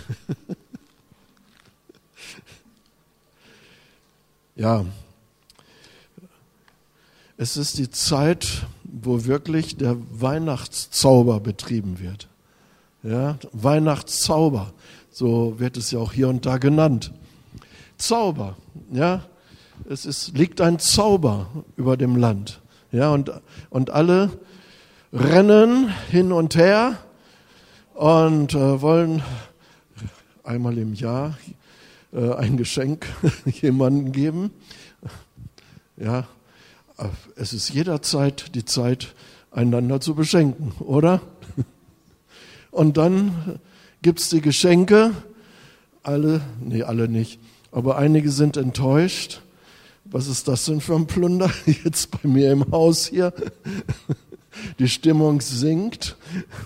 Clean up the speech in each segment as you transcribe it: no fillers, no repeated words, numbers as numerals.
Ja, es ist die Zeit, wo wirklich der Weihnachtszauber betrieben wird. Ja, Weihnachtszauber, so wird es ja auch hier und da genannt. Zauber, ja, liegt ein Zauber über dem Land. Ja, und alle rennen hin und her und wollen einmal im Jahr ein Geschenk jemandem geben. Ja, es ist jederzeit die Zeit, einander zu beschenken, oder? Und dann gibt es die Geschenke, alle nicht, aber einige sind enttäuscht. Was ist das denn für ein Plunder jetzt bei mir im Haus hier? Die Stimmung sinkt.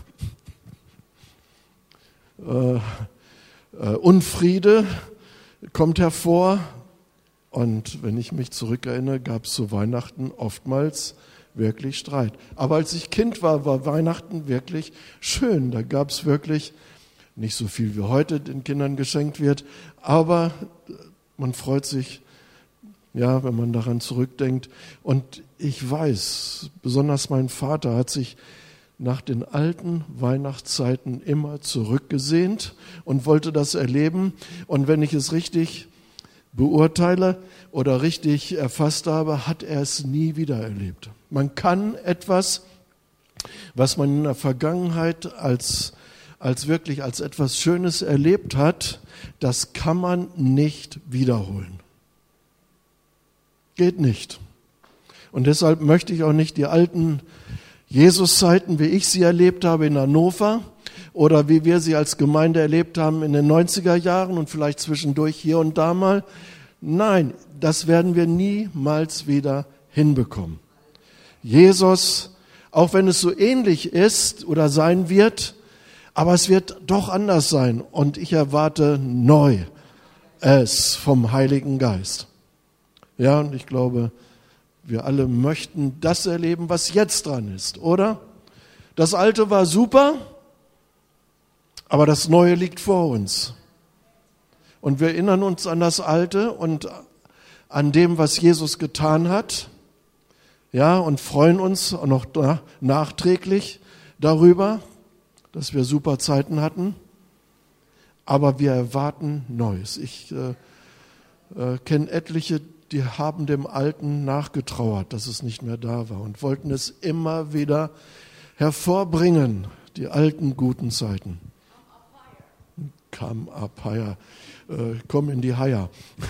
Unfriede kommt hervor. Und wenn ich mich zurückerinnere, gab es zu Weihnachten oftmals wirklich Streit. Aber als ich Kind war Weihnachten wirklich schön. Da gab es wirklich nicht so viel, wie heute den Kindern geschenkt wird. Aber man freut sich, ja, wenn man daran zurückdenkt. Und ich weiß, besonders mein Vater hat sich nach den alten Weihnachtszeiten immer zurückgesehnt und wollte das erleben. Und wenn ich es richtig beurteile oder richtig erfasst habe, hat er es nie wieder erlebt. Man kann etwas, was man in der Vergangenheit als etwas Schönes erlebt hat, das kann man nicht wiederholen. Geht nicht. Und deshalb möchte ich auch nicht die alten Jesus-Zeiten, wie ich sie erlebt habe in Hannover oder wie wir sie als Gemeinde erlebt haben in den 90er Jahren und vielleicht zwischendurch hier und da mal. Nein, das werden wir niemals wieder hinbekommen. Jesus, auch wenn es so ähnlich ist oder sein wird, aber es wird doch anders sein und ich erwarte Neues vom Heiligen Geist. Ja, und ich glaube, wir alle möchten das erleben, was jetzt dran ist, oder? Das Alte war super, aber das Neue liegt vor uns. Und wir erinnern uns an das Alte und an dem, was Jesus getan hat, ja, und freuen uns auch noch nachträglich darüber, dass wir super Zeiten hatten. Aber wir erwarten Neues. Ich kenne etliche, die haben dem Alten nachgetrauert, dass es nicht mehr da war und wollten es immer wieder hervorbringen, die alten guten Zeiten. Come up higher. Komm in die Haier.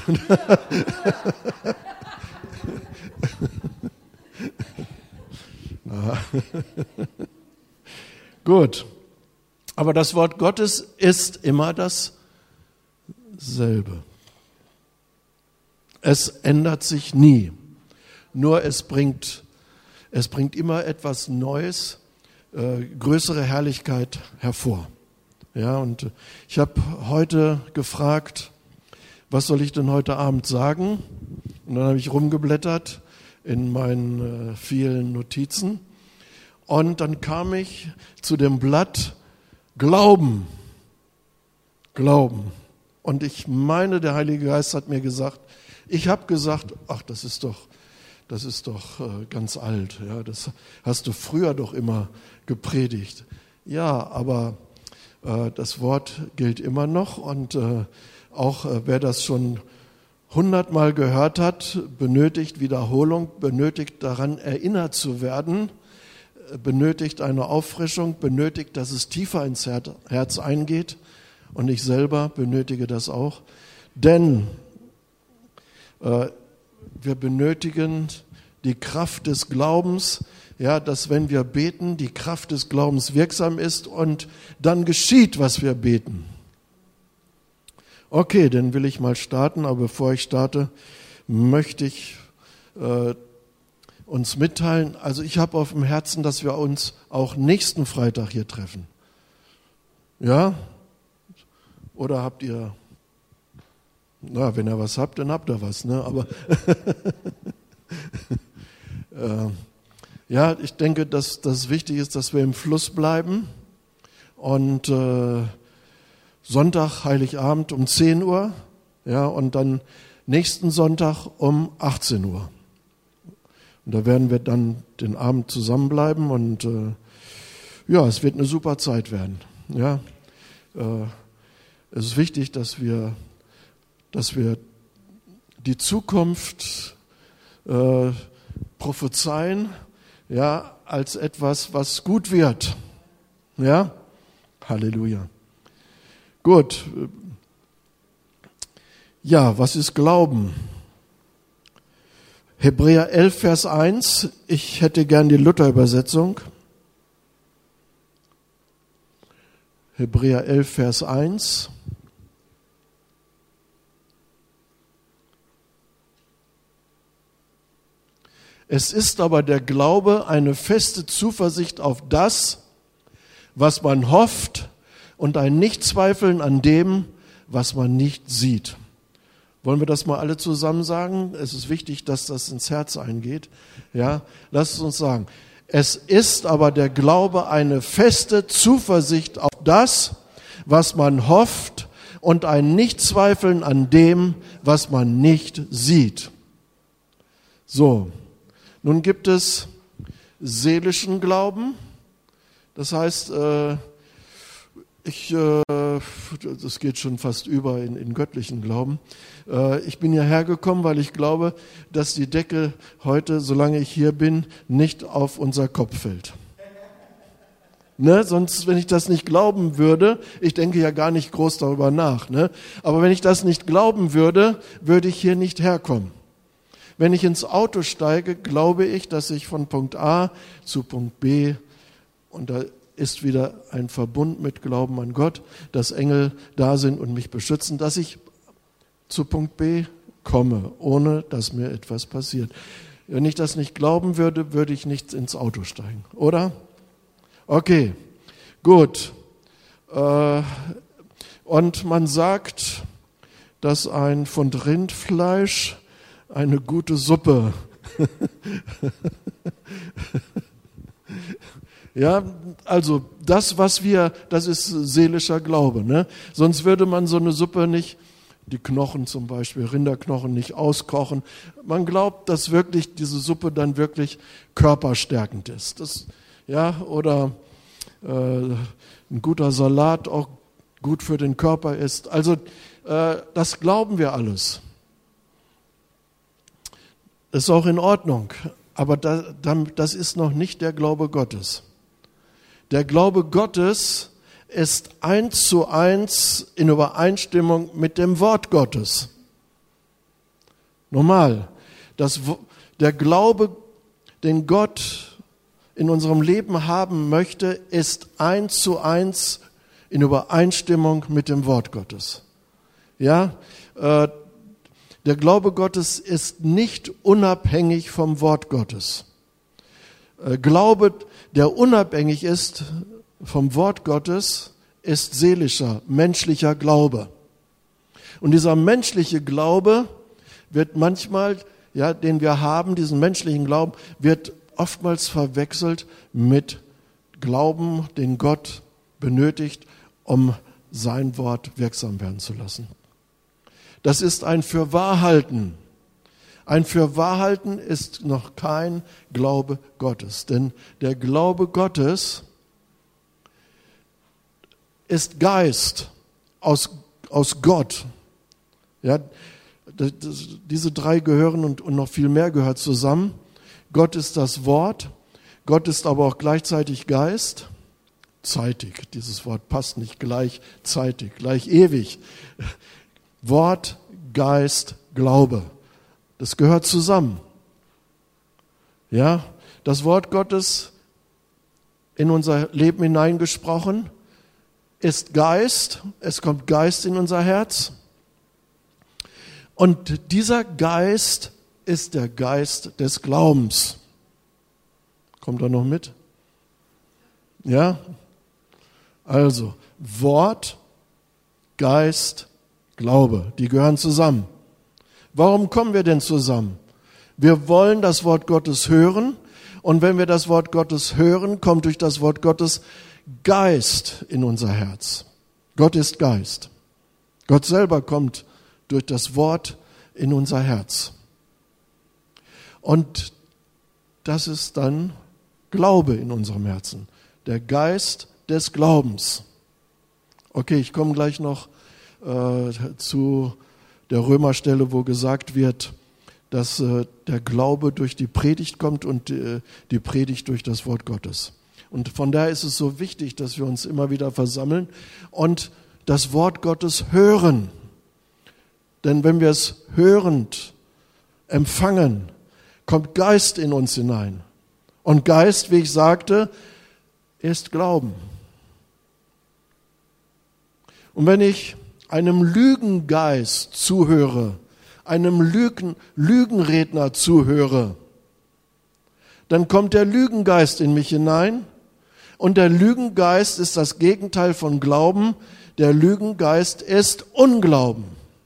Gut. Aber das Wort Gottes ist immer dasselbe. Es ändert sich nie. Nur es bringt immer etwas Neues, größere Herrlichkeit hervor. Ja, und ich habe heute gefragt, was soll ich denn heute Abend sagen? Und dann habe ich rumgeblättert in meinen vielen Notizen. Und dann kam ich zu dem Blatt Glauben. Glauben. Und ich meine, der Heilige Geist hat mir gesagt, ich habe gesagt, ach, das ist doch ganz alt. Ja, das hast du früher doch immer gepredigt. Ja, aber das Wort gilt immer noch und auch wer das schon 100-mal gehört hat, benötigt Wiederholung, benötigt daran erinnert zu werden, benötigt eine Auffrischung, benötigt, dass es tiefer ins Herz eingeht und ich selber benötige das auch, denn wir benötigen die Kraft des Glaubens, ja, dass wenn wir beten, die Kraft des Glaubens wirksam ist und dann geschieht, was wir beten. Okay, dann will ich mal starten, aber bevor ich starte, möchte ich uns mitteilen. Also ich habe auf dem Herzen, dass wir uns auch nächsten Freitag hier treffen. Ja? Oder habt ihr, na, wenn ihr was habt, dann habt ihr was, ne? Aber ja, ich denke, dass das wichtig ist, dass wir im Fluss bleiben und Sonntag, Heiligabend um 10 Uhr, ja, und dann nächsten Sonntag um 18 Uhr. Und da werden wir dann den Abend zusammenbleiben und ja, es wird eine super Zeit werden. Ja, es ist wichtig, dass wir die Zukunft prophezeien, ja, als etwas, was gut wird. Ja, Halleluja. Gut. Ja, was ist Glauben? Hebräer 11, Vers 1. Ich hätte gern die Luther-Übersetzung. Hebräer 11, Vers 1. Es ist aber der Glaube eine feste Zuversicht auf das, was man hofft, und ein Nichtzweifeln an dem, was man nicht sieht. Wollen wir das mal alle zusammen sagen? Es ist wichtig, dass das ins Herz eingeht. Ja, lasst es uns sagen. Es ist aber der Glaube eine feste Zuversicht auf das, was man hofft, und ein Nichtzweifeln an dem, was man nicht sieht. So, nun gibt es seelischen Glauben. Das heißt, das geht schon fast über in göttlichen Glauben. Ich bin hierher gekommen, weil ich glaube, dass die Decke heute, solange ich hier bin, nicht auf unser Kopf fällt. Ne? Sonst, wenn ich das nicht glauben würde, ich denke ja gar nicht groß darüber nach, ne? Aber wenn ich das nicht glauben würde, würde ich hier nicht herkommen. Wenn ich ins Auto steige, glaube ich, dass ich von Punkt A zu Punkt B, und da ist wieder ein Verbund mit Glauben an Gott, dass Engel da sind und mich beschützen, dass ich zu Punkt B komme, ohne dass mir etwas passiert. Wenn ich das nicht glauben würde, würde ich nicht ins Auto steigen, oder? Okay, gut. Und man sagt, dass ein Pfund Rindfleisch eine gute Suppe ja, also das ist seelischer Glaube, ne? Sonst würde man so eine Suppe nicht, die Knochen zum Beispiel, Rinderknochen, nicht auskochen. Man glaubt, dass wirklich diese Suppe dann wirklich körperstärkend ist. Das, ja, oder ein guter Salat auch gut für den Körper ist. Also das glauben wir alles. Das ist auch in Ordnung, aber das ist noch nicht der Glaube Gottes. Der Glaube Gottes ist 1:1 in Übereinstimmung mit dem Wort Gottes. Normal. Der Glaube, den Gott in unserem Leben haben möchte, ist 1:1 in Übereinstimmung mit dem Wort Gottes. Ja, der Glaube Gottes ist nicht unabhängig vom Wort Gottes. Glaube, der unabhängig ist vom Wort Gottes, ist seelischer, menschlicher Glaube. Und dieser menschliche Glaube wird manchmal, ja, den wir haben, diesen menschlichen Glauben, wird oftmals verwechselt mit Glauben, den Gott benötigt, um sein Wort wirksam werden zu lassen. Das ist ein Fürwahrhalten. Ein Fürwahrhalten ist noch kein Glaube Gottes. Denn der Glaube Gottes ist Geist aus Gott. Ja, diese drei gehören und noch viel mehr gehört zusammen. Gott ist das Wort. Gott ist aber auch gleichzeitig Geist. Zeitig, dieses Wort passt nicht gleichzeitig, gleich ewig. Wort, Geist, Glaube. Das gehört zusammen. Ja, das Wort Gottes in unser Leben hineingesprochen ist Geist. Es kommt Geist in unser Herz. Und dieser Geist ist der Geist des Glaubens. Kommt er noch mit? Ja? Also, Wort, Geist, Glaube, die gehören zusammen. Warum kommen wir denn zusammen? Wir wollen das Wort Gottes hören, und wenn wir das Wort Gottes hören, kommt durch das Wort Gottes Geist in unser Herz. Gott ist Geist. Gott selber kommt durch das Wort in unser Herz. Und das ist dann Glaube in unserem Herzen. Der Geist des Glaubens. Okay, ich komme gleich noch zu der Römerstelle, wo gesagt wird, dass der Glaube durch die Predigt kommt und die Predigt durch das Wort Gottes. Und von daher ist es so wichtig, dass wir uns immer wieder versammeln und das Wort Gottes hören. Denn wenn wir es hörend empfangen, kommt Geist in uns hinein. Und Geist, wie ich sagte, ist Glauben. Und wenn ich einem Lügengeist zuhöre, einem Lügenredner zuhöre, dann kommt der Lügengeist in mich hinein. Und der Lügengeist ist das Gegenteil von Glauben. Der Lügengeist ist Unglauben.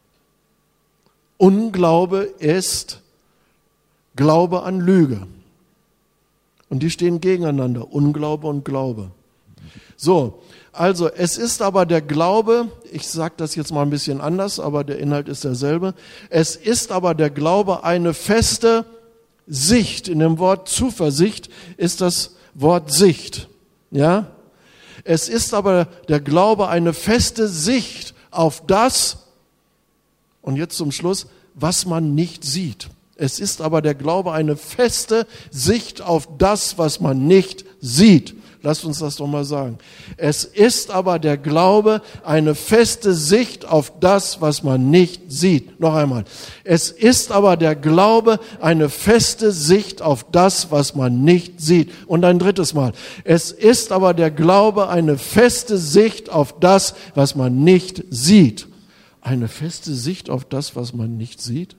Unglaube ist Glaube an Lüge. Und die stehen gegeneinander, Unglaube und Glaube. So, also es ist aber der Glaube, ich sage das jetzt mal ein bisschen anders, aber der Inhalt ist derselbe. Es ist aber der Glaube eine feste Sicht. In dem Wort Zuversicht ist das Wort Sicht. Ja? Es ist aber der Glaube eine feste Sicht auf das, und jetzt zum Schluss, was man nicht sieht. Es ist aber der Glaube eine feste Sicht auf das, was man nicht sieht. Lasst uns das doch mal sagen. Es ist aber der Glaube eine feste Sicht auf das, was man nicht sieht. Noch einmal. Es ist aber der Glaube eine feste Sicht auf das, was man nicht sieht. Und ein drittes Mal. Es ist aber der Glaube eine feste Sicht auf das, was man nicht sieht. Eine feste Sicht auf das, was man nicht sieht?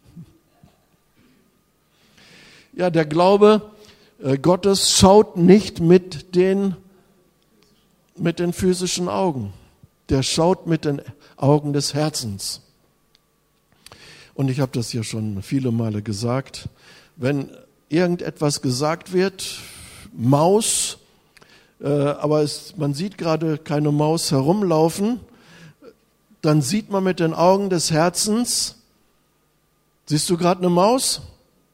Ja, der Glaube Gottes schaut nicht mit den physischen Augen. Der schaut mit den Augen des Herzens. Und ich habe das hier schon viele Male gesagt. Wenn irgendetwas gesagt wird, Maus, aber man sieht gerade keine Maus herumlaufen, dann sieht man mit den Augen des Herzens, siehst du gerade eine Maus?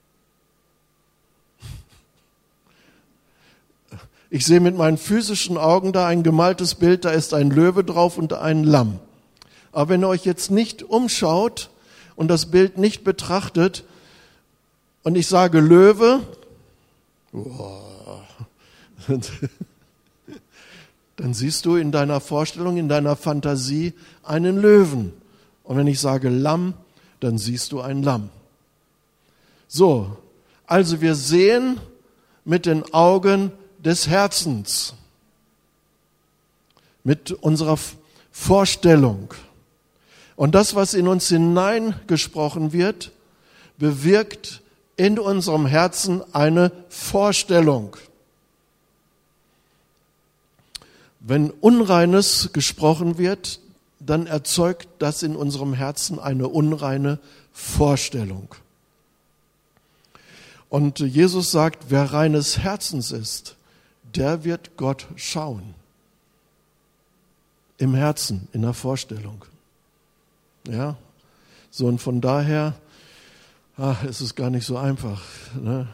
Ich sehe mit meinen physischen Augen da ein gemaltes Bild, da ist ein Löwe drauf und ein Lamm. Aber wenn ihr euch jetzt nicht umschaut und das Bild nicht betrachtet und ich sage Löwe, dann siehst du in deiner Vorstellung, in deiner Fantasie einen Löwen. Und wenn ich sage Lamm, dann siehst du ein Lamm. So, also wir sehen mit den Augen des Herzens, mit unserer Vorstellung. Und das, was in uns hineingesprochen wird, bewirkt in unserem Herzen eine Vorstellung. Wenn Unreines gesprochen wird, dann erzeugt das in unserem Herzen eine unreine Vorstellung. Und Jesus sagt, wer reines Herzens ist, der wird Gott schauen. Im Herzen, in der Vorstellung. Ja, so und von daher ist es gar nicht so einfach, ne,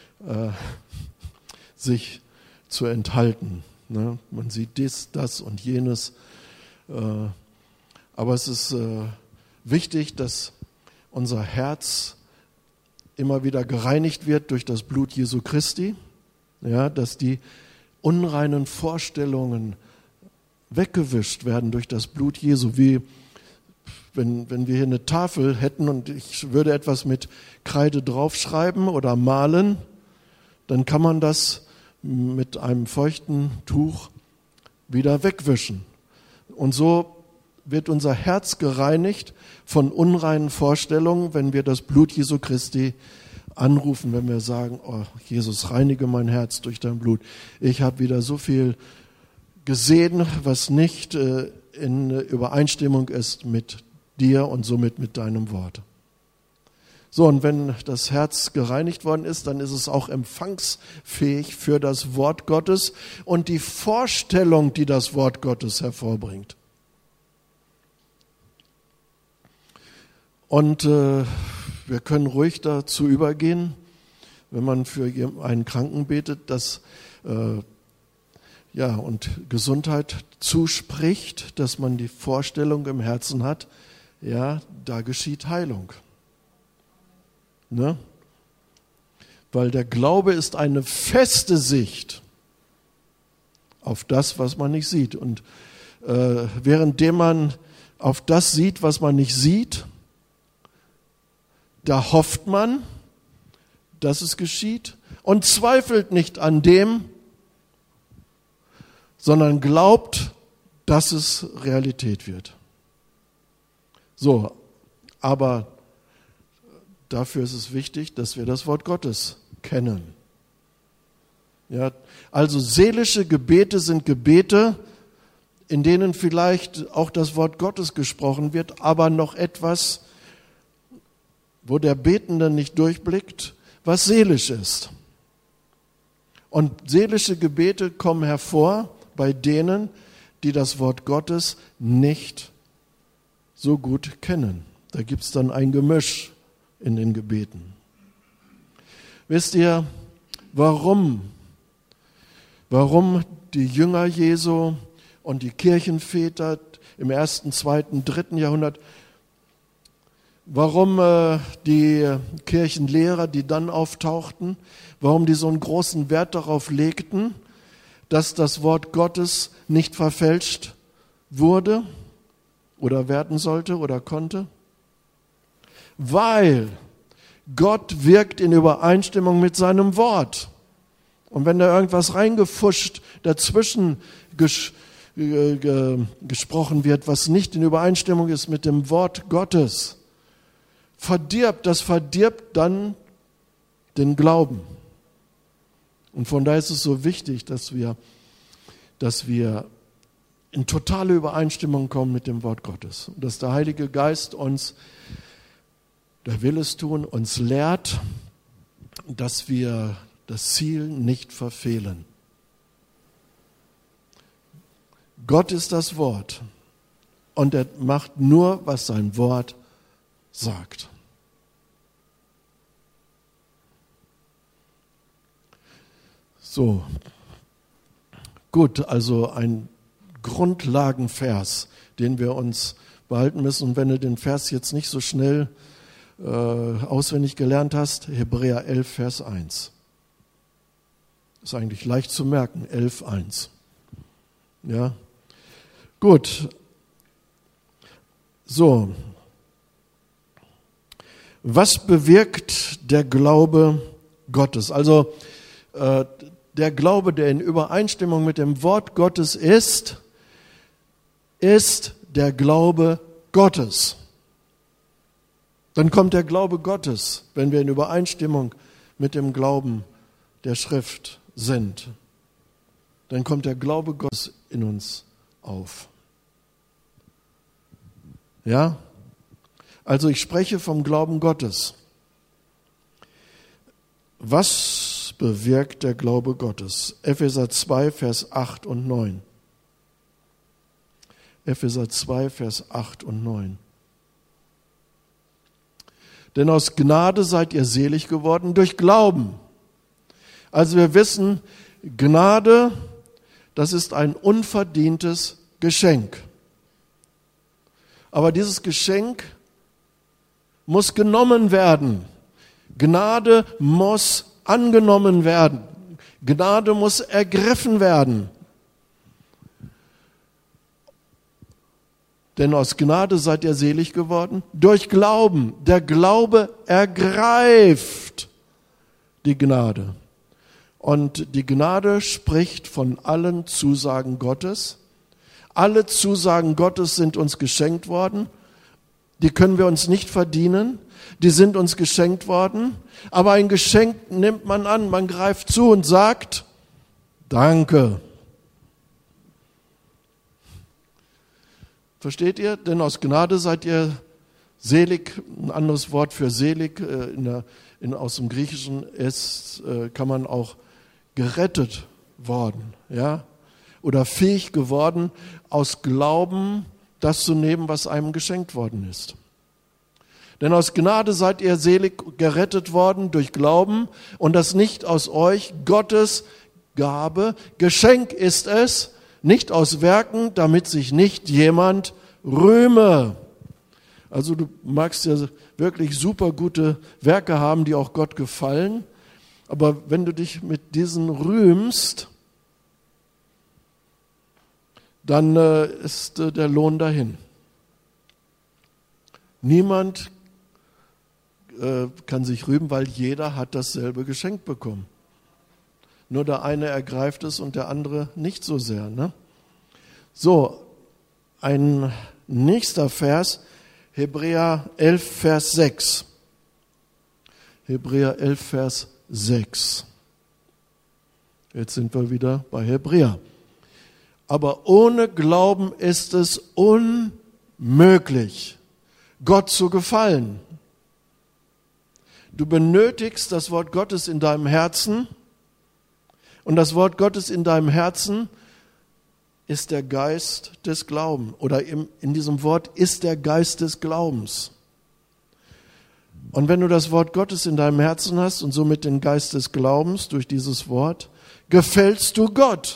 sich zu enthalten. Ne? Man sieht das und jenes. Aber es ist wichtig, dass unser Herz immer wieder gereinigt wird durch das Blut Jesu Christi. Ja, dass die unreinen Vorstellungen weggewischt werden durch das Blut Jesu. Wie wenn wir hier eine Tafel hätten und ich würde etwas mit Kreide draufschreiben oder malen, dann kann man das mit einem feuchten Tuch wieder wegwischen. Und so wird unser Herz gereinigt von unreinen Vorstellungen, wenn wir das Blut Jesu Christi anrufen, wenn wir sagen, oh Jesus, reinige mein Herz durch dein Blut. Ich habe wieder so viel gesehen, was nicht in Übereinstimmung ist mit dir und somit mit deinem Wort. So, und wenn das Herz gereinigt worden ist, dann ist es auch empfangsfähig für das Wort Gottes und die Vorstellung, die das Wort Gottes hervorbringt. Und wir können ruhig dazu übergehen, wenn man für einen Kranken betet, dass und Gesundheit zuspricht, dass man die Vorstellung im Herzen hat, ja, da geschieht Heilung. Ne? Weil der Glaube ist eine feste Sicht auf das, was man nicht sieht. Und währenddem man auf das sieht, was man nicht sieht, da hofft man, dass es geschieht und zweifelt nicht an dem, sondern glaubt, dass es Realität wird. So, aber dafür ist es wichtig, dass wir das Wort Gottes kennen. Ja, also seelische Gebete sind Gebete, in denen vielleicht auch das Wort Gottes gesprochen wird, aber noch etwas, wo der Betende nicht durchblickt, was seelisch ist. Und seelische Gebete kommen hervor bei denen, die das Wort Gottes nicht so gut kennen. Da gibt es dann ein Gemisch in den Gebeten. Wisst ihr, warum die Jünger Jesu und die Kirchenväter im 1., 2., 3. Jahrhundert, warum die Kirchenlehrer, die dann auftauchten, warum die so einen großen Wert darauf legten, dass das Wort Gottes nicht verfälscht wurde oder werden sollte oder konnte? Weil Gott wirkt in Übereinstimmung mit seinem Wort. Und wenn da irgendwas reingefuscht dazwischen gesprochen wird, was nicht in Übereinstimmung ist mit dem Wort Gottes, das verdirbt dann den Glauben. Und von daher ist es so wichtig, dass wir in totale Übereinstimmung kommen mit dem Wort Gottes. Und dass der Heilige Geist uns, der will es tun, uns lehrt, dass wir das Ziel nicht verfehlen. Gott ist das Wort und er macht nur, was sein Wort sagt. So, gut, also ein Grundlagenvers, den wir uns behalten müssen. Und wenn du den Vers jetzt nicht so schnell auswendig gelernt hast, Hebräer 11, Vers 1. Ist eigentlich leicht zu merken, 11, 1. Ja, gut. So, was bewirkt der Glaube Gottes? Also der Glaube, der in Übereinstimmung mit dem Wort Gottes ist der Glaube Gottes. Dann kommt der Glaube Gottes, wenn wir in Übereinstimmung mit dem Glauben der Schrift sind. Dann kommt der Glaube Gottes in uns auf. Ja? Also ich spreche vom Glauben Gottes. Was bewirkt der Glaube Gottes? Epheser 2, Vers 8 und 9. Epheser 2, Vers 8 und 9. Denn aus Gnade seid ihr selig geworden durch Glauben. Also wir wissen, Gnade, das ist ein unverdientes Geschenk. Aber dieses Geschenk muss genommen werden. Gnade muss angenommen werden. Gnade muss ergriffen werden. Denn aus Gnade seid ihr selig geworden durch Glauben. Der Glaube ergreift die Gnade. Und die Gnade spricht von allen Zusagen Gottes. Alle Zusagen Gottes sind uns geschenkt worden. Die können wir uns nicht verdienen. Die sind uns geschenkt worden. Aber ein Geschenk nimmt man an. Man greift zu und sagt, Danke. Versteht ihr? Denn aus Gnade seid ihr selig. Ein anderes Wort für selig aus dem Griechischen kann man auch gerettet worden, ja? Oder fähig geworden, aus Glauben das zu nehmen, was einem geschenkt worden ist. Denn aus Gnade seid ihr selig gerettet worden durch Glauben und das nicht aus euch, Gottes Gabe. Geschenk ist es, nicht aus Werken, damit sich nicht jemand rühme. Also du magst ja wirklich super gute Werke haben, die auch Gott gefallen. Aber wenn du dich mit diesen rühmst, dann ist der Lohn dahin. Niemand kann sich rühmen, weil jeder hat dasselbe geschenkt bekommen. Nur der eine ergreift es und der andere nicht so sehr. Ne? So, ein nächster Vers, Hebräer 11, Vers 6. Hebräer 11, Vers 6. Jetzt sind wir wieder bei Hebräer. Aber ohne Glauben ist es unmöglich, Gott zu gefallen. Du benötigst das Wort Gottes in deinem Herzen und das Wort Gottes in deinem Herzen ist der Geist des Glaubens oder in diesem Wort ist der Geist des Glaubens. Und wenn du das Wort Gottes in deinem Herzen hast und somit den Geist des Glaubens durch dieses Wort, gefällst du Gott.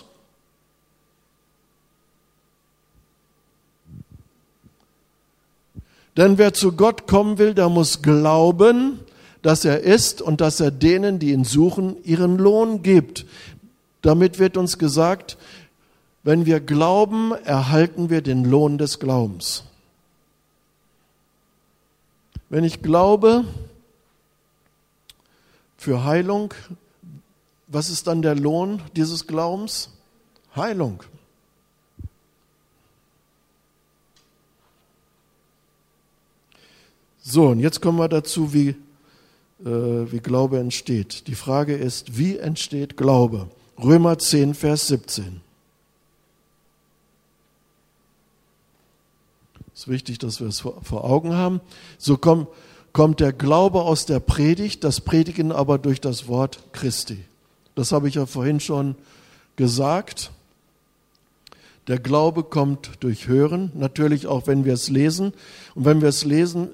Denn wer zu Gott kommen will, der muss glauben, dass er ist und dass er denen, die ihn suchen, ihren Lohn gibt. Damit wird uns gesagt, wenn wir glauben, erhalten wir den Lohn des Glaubens. Wenn ich glaube für Heilung, was ist dann der Lohn dieses Glaubens? Heilung. So, und jetzt kommen wir dazu, wie Glaube entsteht. Die Frage ist, wie entsteht Glaube? Römer 10, Vers 17. Es ist wichtig, dass wir es vor Augen haben. So kommt der Glaube aus der Predigt, das Predigen aber durch das Wort Christi. Das habe ich ja vorhin schon gesagt. Der Glaube kommt durch Hören, natürlich auch, wenn wir es lesen. Und wenn wir es lesen,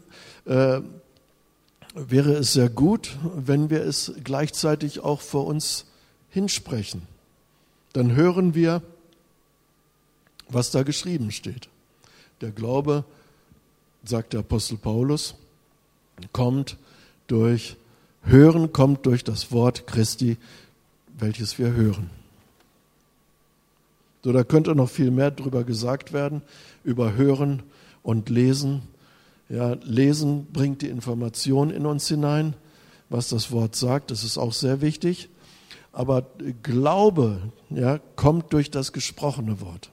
wäre es sehr gut, wenn wir es gleichzeitig auch vor uns hinsprechen. Dann hören wir, was da geschrieben steht. Der Glaube, sagt der Apostel Paulus, kommt durch Hören, kommt durch das Wort Christi, welches wir hören. So, da könnte noch viel mehr drüber gesagt werden, über Hören und Lesen. Ja, Lesen bringt die Information in uns hinein, was das Wort sagt, das ist auch sehr wichtig. Aber Glaube, ja, kommt durch das gesprochene Wort.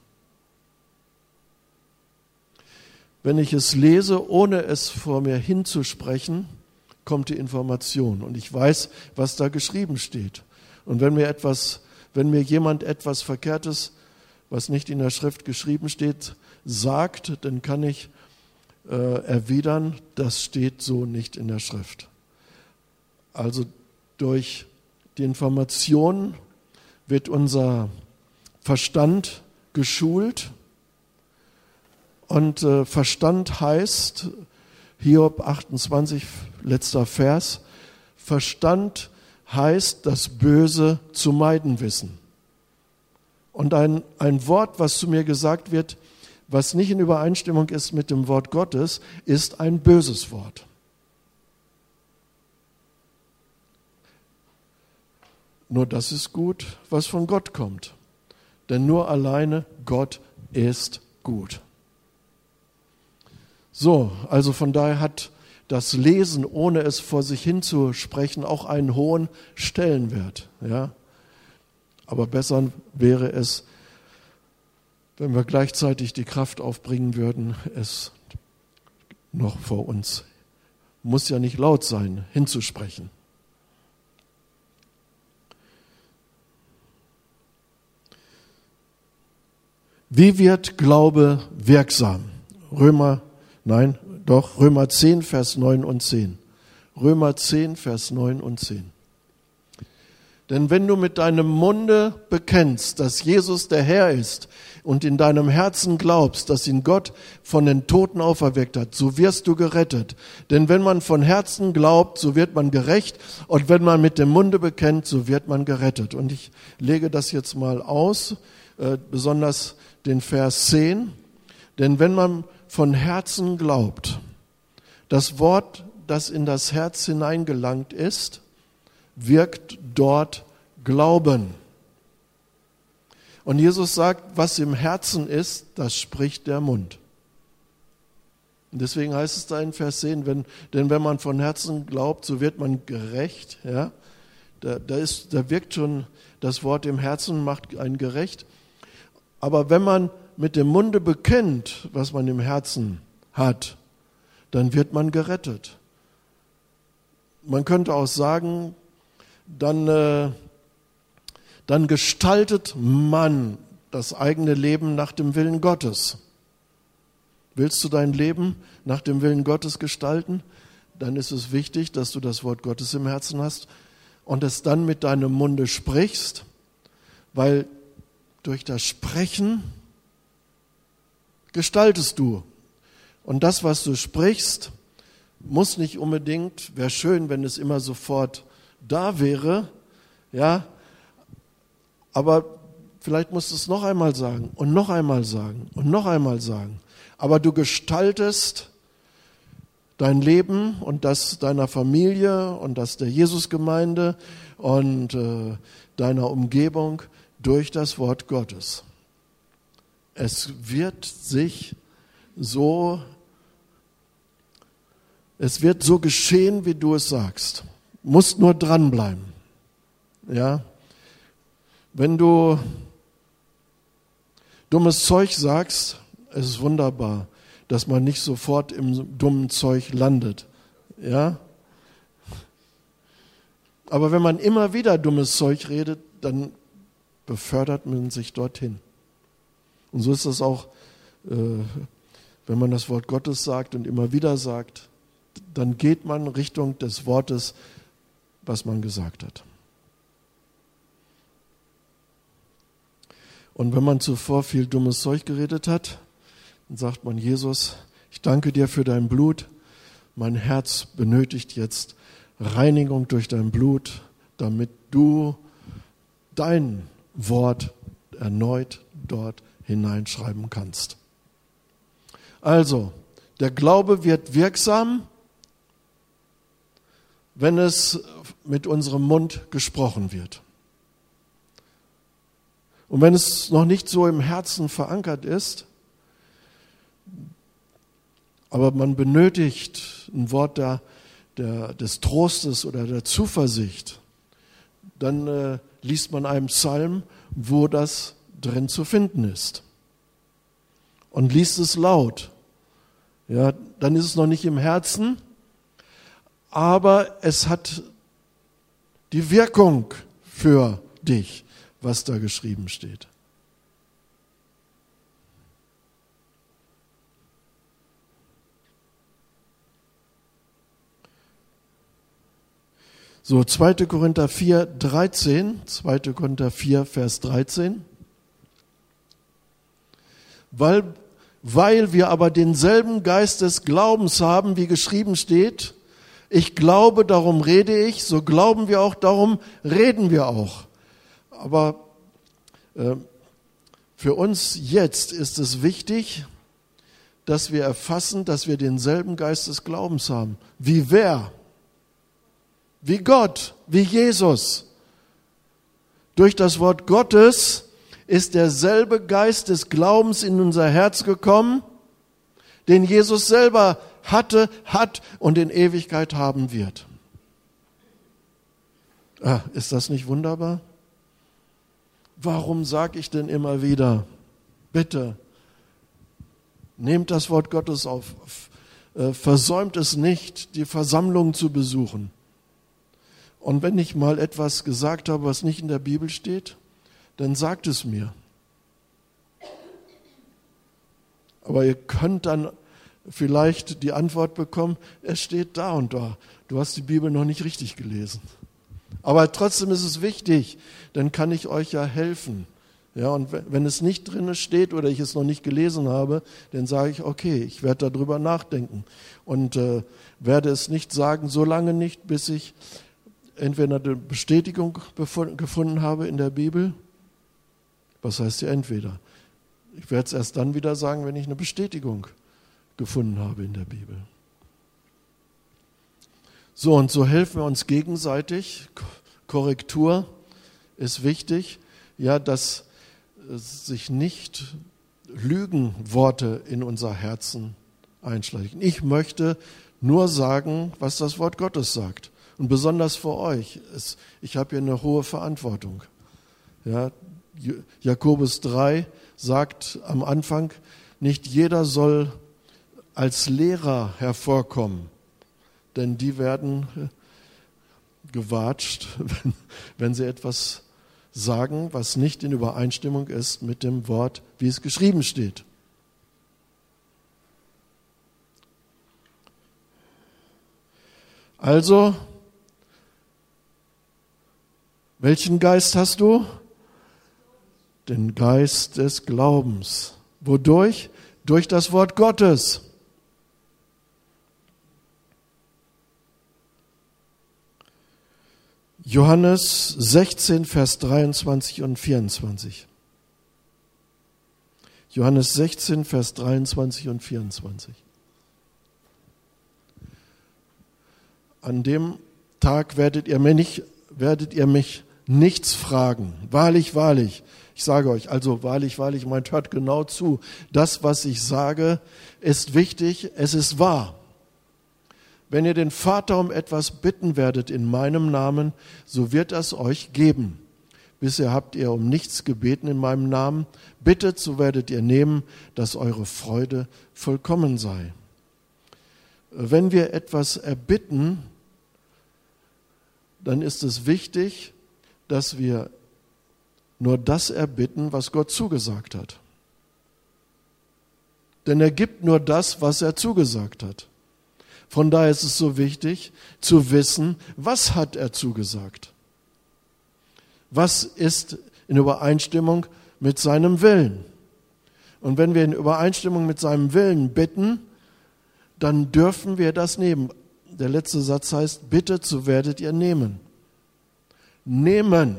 Wenn ich es lese, ohne es vor mir hinzusprechen, kommt die Information und ich weiß, was da geschrieben steht. Und wenn mir jemand etwas Verkehrtes, was nicht in der Schrift geschrieben steht, sagt, dann kann ich erwidern, das steht so nicht in der Schrift. Also durch die Information wird unser Verstand geschult. Und Verstand heißt, Hiob 28, letzter Vers, Verstand heißt, das Böse zu meiden wissen. Und ein Wort, was zu mir gesagt wird, was nicht in Übereinstimmung ist mit dem Wort Gottes, ist ein böses Wort. Nur das ist gut, was von Gott kommt. Denn nur alleine Gott ist gut. So, also von daher hat das Lesen, ohne es vor sich hinzusprechen, auch einen hohen Stellenwert. Ja? Aber besser wäre es, wenn wir gleichzeitig die Kraft aufbringen würden, es noch vor uns, muss ja nicht laut sein, hinzusprechen. Wie wird Glaube wirksam? Römer 10, Vers 9 und 10. Römer 10, Vers 9 und 10. Denn wenn du mit deinem Munde bekennst, dass Jesus der Herr ist und in deinem Herzen glaubst, dass ihn Gott von den Toten auferweckt hat, so wirst du gerettet. Denn wenn man von Herzen glaubt, so wird man gerecht. Und wenn man mit dem Munde bekennt, so wird man gerettet. Und ich lege das jetzt mal aus, besonders den Vers 10. Denn wenn man von Herzen glaubt, das Wort, das in das Herz hineingelangt ist, wirkt dort Glauben. Und Jesus sagt, was im Herzen ist, das spricht der Mund. Und deswegen heißt es da in Vers 10, denn wenn man von Herzen glaubt, so wird man gerecht. Ja? Da wirkt schon das Wort im Herzen, macht einen gerecht. Aber wenn man mit dem Munde bekennt, was man im Herzen hat, dann wird man gerettet. Man könnte auch sagen, dann gestaltet man das eigene Leben nach dem Willen Gottes. Willst du dein Leben nach dem Willen Gottes gestalten? Dann ist es wichtig, dass du das Wort Gottes im Herzen hast und es dann mit deinem Munde sprichst, weil durch das Sprechen gestaltest du. Und das, was du sprichst, muss nicht unbedingt, wäre schön, wenn es immer sofort da wäre, ja, aber vielleicht musst du es noch einmal sagen und noch einmal sagen und noch einmal sagen. Aber du gestaltest dein Leben und das deiner Familie und das der Jesusgemeinde und deiner Umgebung durch das Wort Gottes. Es wird so geschehen, wie du es sagst. Musst nur dranbleiben. Ja? Wenn du dummes Zeug sagst, es ist wunderbar, dass man nicht sofort im dummen Zeug landet. Ja? Aber wenn man immer wieder dummes Zeug redet, dann befördert man sich dorthin. Und so ist das auch, wenn man das Wort Gottes sagt und immer wieder sagt, dann geht man Richtung des Wortes, was man gesagt hat. Und wenn man zuvor viel dummes Zeug geredet hat, dann sagt man, Jesus, ich danke dir für dein Blut. Mein Herz benötigt jetzt Reinigung durch dein Blut, damit du dein Wort erneut dort hineinschreiben kannst. Also, der Glaube wird wirksam, wenn es mit unserem Mund gesprochen wird. Und wenn es noch nicht so im Herzen verankert ist, aber man benötigt ein Wort des Trostes oder der Zuversicht, dann liest man einen Psalm, wo das drin zu finden ist. Und liest es laut. Ja, dann ist es noch nicht im Herzen, aber es hat die Wirkung für dich, was da geschrieben steht. So, 2. Korinther 4, 13, 2. Korinther 4, Vers 13. Weil wir aber denselben Geist des Glaubens haben, wie geschrieben steht, ich glaube, darum rede ich, so glauben wir auch, darum reden wir auch. Aber für uns jetzt ist es wichtig, dass wir erfassen, dass wir denselben Geist des Glaubens haben. Wie wer? Wie Gott, wie Jesus. Durch das Wort Gottes ist derselbe Geist des Glaubens in unser Herz gekommen, den Jesus selber hatte, hat und in Ewigkeit haben wird. Ist das nicht wunderbar? Warum sage ich denn immer wieder, bitte, nehmt das Wort Gottes auf, versäumt es nicht, die Versammlung zu besuchen. Und wenn ich mal etwas gesagt habe, was nicht in der Bibel steht, dann sagt es mir. Aber ihr könnt dann vielleicht die Antwort bekommen, es steht da und da. Du hast die Bibel noch nicht richtig gelesen. Aber trotzdem ist es wichtig, dann kann ich euch ja helfen. Ja, und wenn es nicht drin steht oder ich es noch nicht gelesen habe, dann sage ich, okay, ich werde darüber nachdenken und werde es nicht sagen, so lange nicht, bis ich entweder eine Bestätigung gefunden habe in der Bibel. Was heißt hier entweder? Ich werde es erst dann wieder sagen, wenn ich eine Bestätigung gefunden habe in der Bibel. So, und so helfen wir uns gegenseitig. Korrektur ist wichtig, ja, dass sich nicht Lügenworte in unser Herzen einschleichen. Ich möchte nur sagen, was das Wort Gottes sagt. Und besonders für euch. Ich habe hier eine hohe Verantwortung. Ja, Jakobus 3 sagt am Anfang, nicht jeder soll als Lehrer hervorkommen, denn die werden gewatscht, wenn sie etwas sagen, was nicht in Übereinstimmung ist mit dem Wort, wie es geschrieben steht. Also, welchen Geist hast du? Den Geist des Glaubens. Wodurch? Durch das Wort Gottes. Johannes 16, Vers 23 und 24. Johannes 16, Vers 23 und 24. An dem Tag werdet ihr mich nichts fragen. Wahrlich, wahrlich. Ich sage euch, also wahrlich, wahrlich, meint, hört genau zu. Das, was ich sage, ist wichtig, es ist wahr. Wenn ihr den Vater um etwas bitten werdet in meinem Namen, so wird er es euch geben. Bisher habt ihr um nichts gebeten in meinem Namen. Bittet, so werdet ihr nehmen, dass eure Freude vollkommen sei. Wenn wir etwas erbitten, dann ist es wichtig, dass wir nur das erbitten, was Gott zugesagt hat. Denn er gibt nur das, was er zugesagt hat. Von daher ist es so wichtig zu wissen, was hat er zugesagt? Was ist in Übereinstimmung mit seinem Willen? Und wenn wir in Übereinstimmung mit seinem Willen bitten, dann dürfen wir das nehmen. Der letzte Satz heißt, bittet, so werdet ihr nehmen. Nehmen.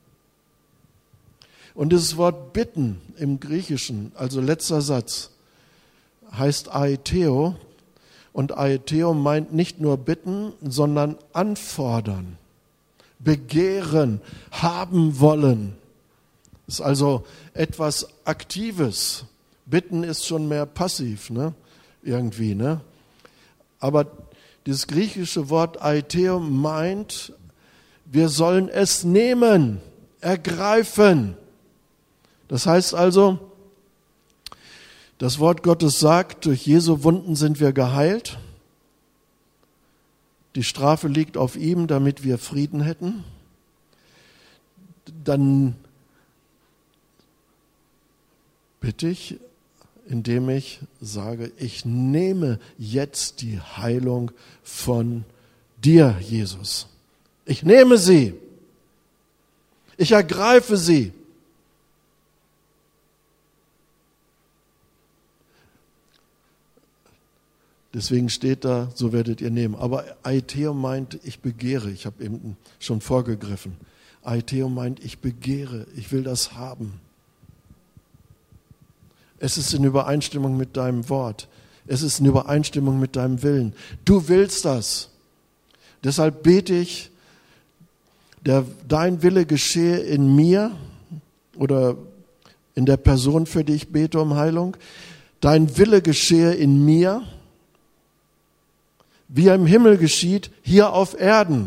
Und dieses Wort bitten im Griechischen, also letzter Satz, heißt aiteo. Und aiteo meint nicht nur bitten, sondern anfordern, begehren, haben wollen. Das ist also etwas Aktives. Bitten ist schon mehr passiv, ne? Irgendwie, ne? Aber dieses griechische Wort aiteo meint, wir sollen es nehmen, ergreifen. Das heißt also, das Wort Gottes sagt, durch Jesu Wunden sind wir geheilt. Die Strafe liegt auf ihm, damit wir Frieden hätten. Dann bitte ich, indem ich sage, ich nehme jetzt die Heilung von dir, Jesus. Ich nehme sie. Ich ergreife sie. Deswegen steht da, so werdet ihr nehmen. Aber aiteo meint, ich begehre. Ich habe eben schon vorgegriffen. Aiteo meint, ich begehre. Ich will das haben. Es ist in Übereinstimmung mit deinem Wort. Es ist in Übereinstimmung mit deinem Willen. Du willst das. Deshalb bete ich, dein Wille geschehe in mir oder in der Person, für die ich bete um Heilung. Dein Wille geschehe in mir, wie er im Himmel geschieht, hier auf Erden.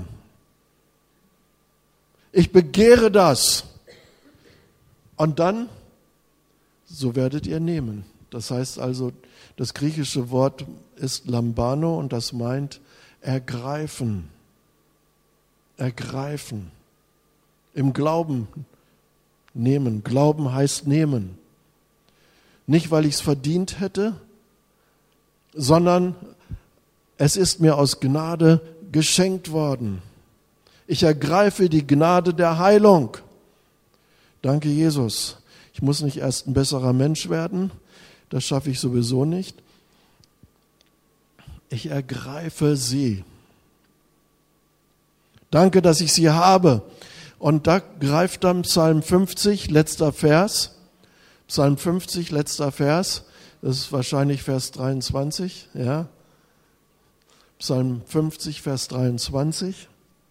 Ich begehre das. Und dann, so werdet ihr nehmen. Das heißt also, das griechische Wort ist lambano und das meint ergreifen. Ergreifen. Im Glauben nehmen. Glauben heißt nehmen. Nicht, weil ich es verdient hätte, sondern es ist mir aus Gnade geschenkt worden. Ich ergreife die Gnade der Heilung. Danke, Jesus. Ich muss nicht erst ein besserer Mensch werden. Das schaffe ich sowieso nicht. Ich ergreife sie. Danke, dass ich sie habe. Und da greift dann Psalm 50, letzter Vers. Psalm 50, letzter Vers. Das ist wahrscheinlich Vers 23. Ja. Psalm 50, Vers 23.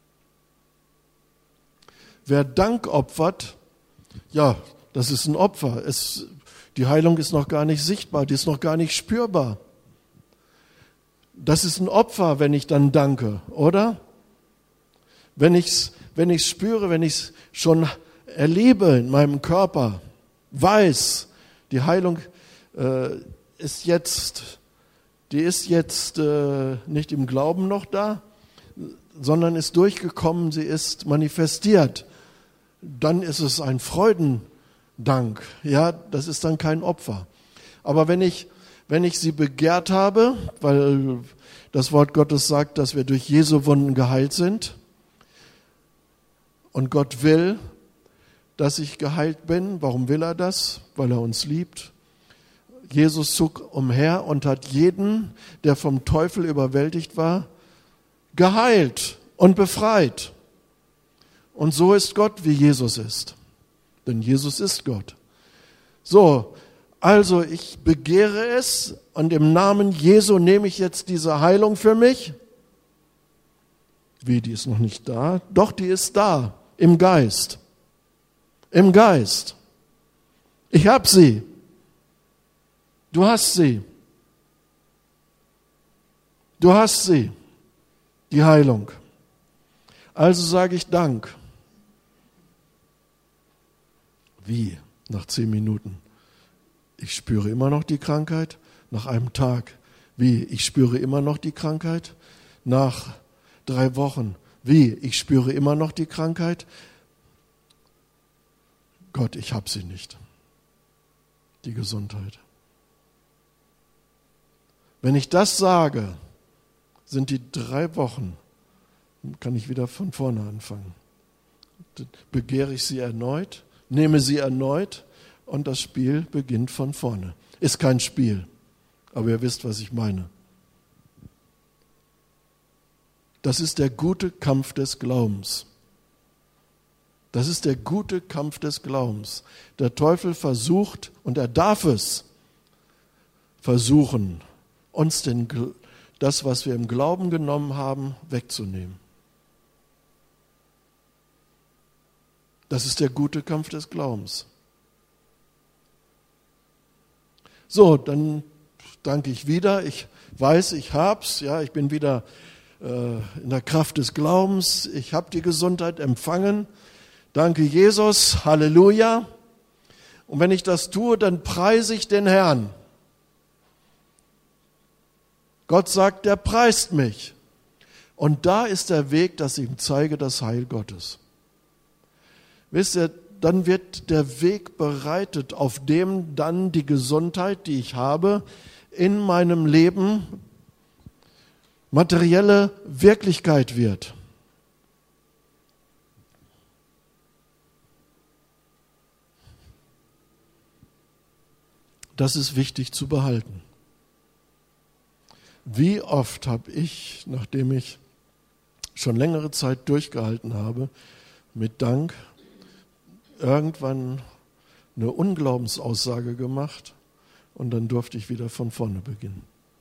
Wer Dank opfert, ja, das ist ein Opfer. Die Heilung ist noch gar nicht sichtbar, die ist noch gar nicht spürbar. Das ist ein Opfer, wenn ich dann danke, oder? Wenn ich es spüre, wenn ich es schon erlebe in meinem Körper, weiß, die Heilung ist jetzt nicht im Glauben noch da, sondern ist durchgekommen, sie ist manifestiert. Dann ist es ein Freudendank. Ja, das ist dann kein Opfer. Aber wenn ich sie begehrt habe, weil das Wort Gottes sagt, dass wir durch Jesu Wunden geheilt sind, und Gott will, dass ich geheilt bin. Warum will er das? Weil er uns liebt. Jesus zog umher und hat jeden, der vom Teufel überwältigt war, geheilt und befreit. Und so ist Gott, wie Jesus ist. Denn Jesus ist Gott. So, also ich begehre es und im Namen Jesu nehme ich jetzt diese Heilung für mich. Wie, die ist noch nicht da? Doch, die ist da. Im Geist. Im Geist. Ich habe sie. Du hast sie. Du hast sie. Die Heilung. Also sage ich Dank. Wie? Nach 10 Minuten. Ich spüre immer noch die Krankheit. Nach einem Tag. Wie? Ich spüre immer noch die Krankheit. Nach 3 Wochen. Wie? Ich spüre immer noch die Krankheit. Gott, ich habe sie nicht. Die Gesundheit. Wenn ich das sage, sind die 3 Wochen, kann ich wieder von vorne anfangen. Begehre ich sie erneut, nehme sie erneut und das Spiel beginnt von vorne. Ist kein Spiel, aber ihr wisst, was ich meine. Das ist der gute Kampf des Glaubens. Das ist der gute Kampf des Glaubens. Der Teufel versucht, und er darf es versuchen, uns das, was wir im Glauben genommen haben, wegzunehmen. Das ist der gute Kampf des Glaubens. So, dann danke ich wieder. Ich weiß, ich hab's. Ja, ich bin wieder in der Kraft des Glaubens. Ich habe die Gesundheit empfangen. Danke Jesus. Halleluja. Und wenn ich das tue, dann preise ich den Herrn. Gott sagt, er preist mich. Und da ist der Weg, dass ich ihm zeige das Heil Gottes. Wisst ihr, dann wird der Weg bereitet, auf dem dann die Gesundheit, die ich habe, in meinem Leben materielle Wirklichkeit wird. Das ist wichtig zu behalten. Wie oft habe ich, nachdem ich schon längere Zeit durchgehalten habe, mit Dank irgendwann eine Unglaubensaussage gemacht und dann durfte ich wieder von vorne beginnen.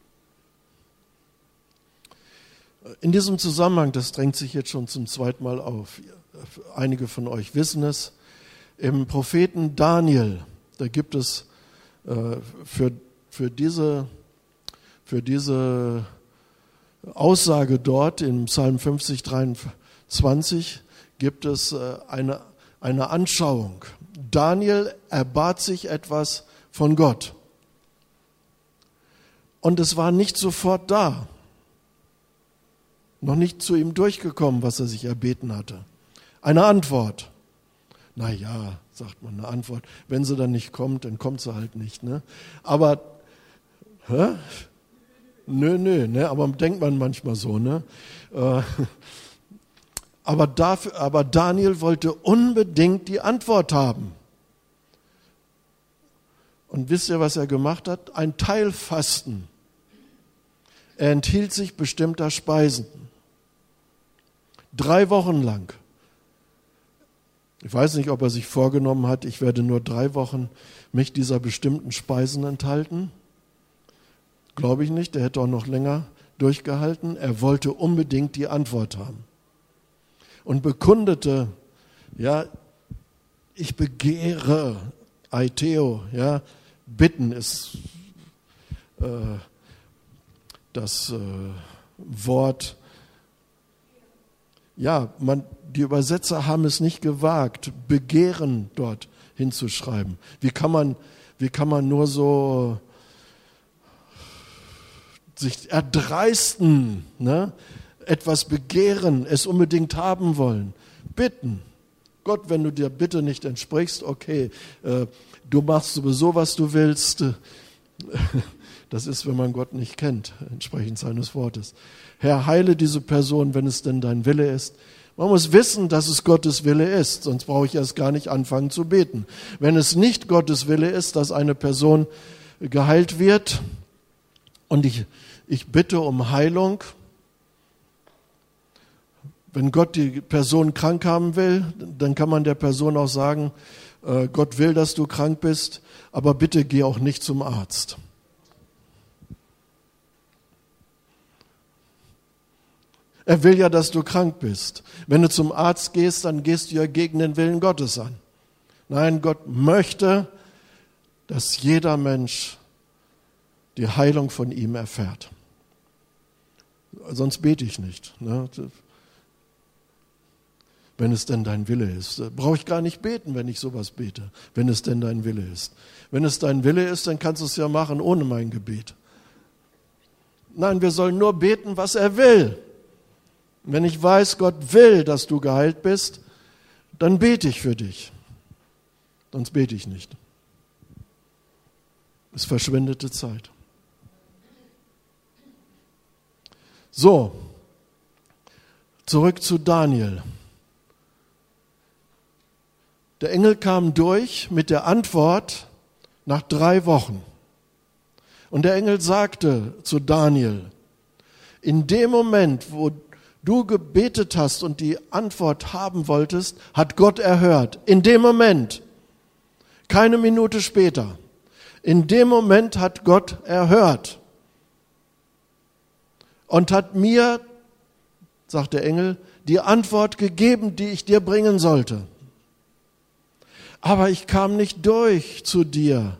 In diesem Zusammenhang, das drängt sich jetzt schon zum 2. Mal auf, einige von euch wissen es, im Propheten Daniel, da gibt es für diese Aussage dort in Psalm 50, 23 gibt es eine Anschauung. Daniel erbat sich etwas von Gott. Und es war nicht sofort da. Noch nicht zu ihm durchgekommen, was er sich erbeten hatte. Eine Antwort. Naja, sagt man, eine Antwort. Wenn sie dann nicht kommt, dann kommt sie halt nicht. Ne? Aber, ne? Aber denkt man manchmal so. Ne? Aber Daniel wollte unbedingt die Antwort haben. Und wisst ihr, was er gemacht hat? Ein Teilfasten. Er enthielt sich bestimmter Speisen. 3 Wochen lang. Ich weiß nicht, ob er sich vorgenommen hat, ich werde nur 3 Wochen mich dieser bestimmten Speisen enthalten. Glaube ich nicht, er hätte auch noch länger durchgehalten. Er wollte unbedingt die Antwort haben. Und bekundete, ja, ich begehre, Aiteo, ja, bitten ist das Wort. Ja, die Übersetzer haben es nicht gewagt, begehren dort hinzuschreiben. Wie kann man nur so sich erdreisten, ne? Etwas begehren, es unbedingt haben wollen, bitten. Gott, wenn du der Bitte nicht entsprichst, okay, du machst sowieso, was du willst. Das ist, wenn man Gott nicht kennt, entsprechend seines Wortes. Herr, heile diese Person, wenn es denn dein Wille ist. Man muss wissen, dass es Gottes Wille ist, sonst brauche ich erst gar nicht anfangen zu beten. Wenn es nicht Gottes Wille ist, dass eine Person geheilt wird und ich bitte um Heilung, wenn Gott die Person krank haben will, dann kann man der Person auch sagen, Gott will, dass du krank bist, aber bitte geh auch nicht zum Arzt. Er will ja, dass du krank bist. Wenn du zum Arzt gehst, dann gehst du ja gegen den Willen Gottes an. Nein, Gott möchte, dass jeder Mensch die Heilung von ihm erfährt. Sonst bete ich nicht, ne? Wenn es denn dein Wille ist. Brauche ich gar nicht beten, wenn ich sowas bete, wenn es denn dein Wille ist. Wenn es dein Wille ist, dann kannst du es ja machen ohne mein Gebet. Nein, wir sollen nur beten, was er will. Wenn ich weiß, Gott will, dass du geheilt bist, dann bete ich für dich. Sonst bete ich nicht. Es ist verschwendete Zeit. So, zurück zu Daniel. Der Engel kam durch mit der Antwort nach 3 Wochen. Und der Engel sagte zu Daniel, in dem Moment, wo du gebetet hast und die Antwort haben wolltest, hat Gott erhört. In dem Moment, keine Minute später, in dem Moment hat Gott erhört und hat mir, sagt der Engel, die Antwort gegeben, die ich dir bringen sollte. Aber ich kam nicht durch zu dir.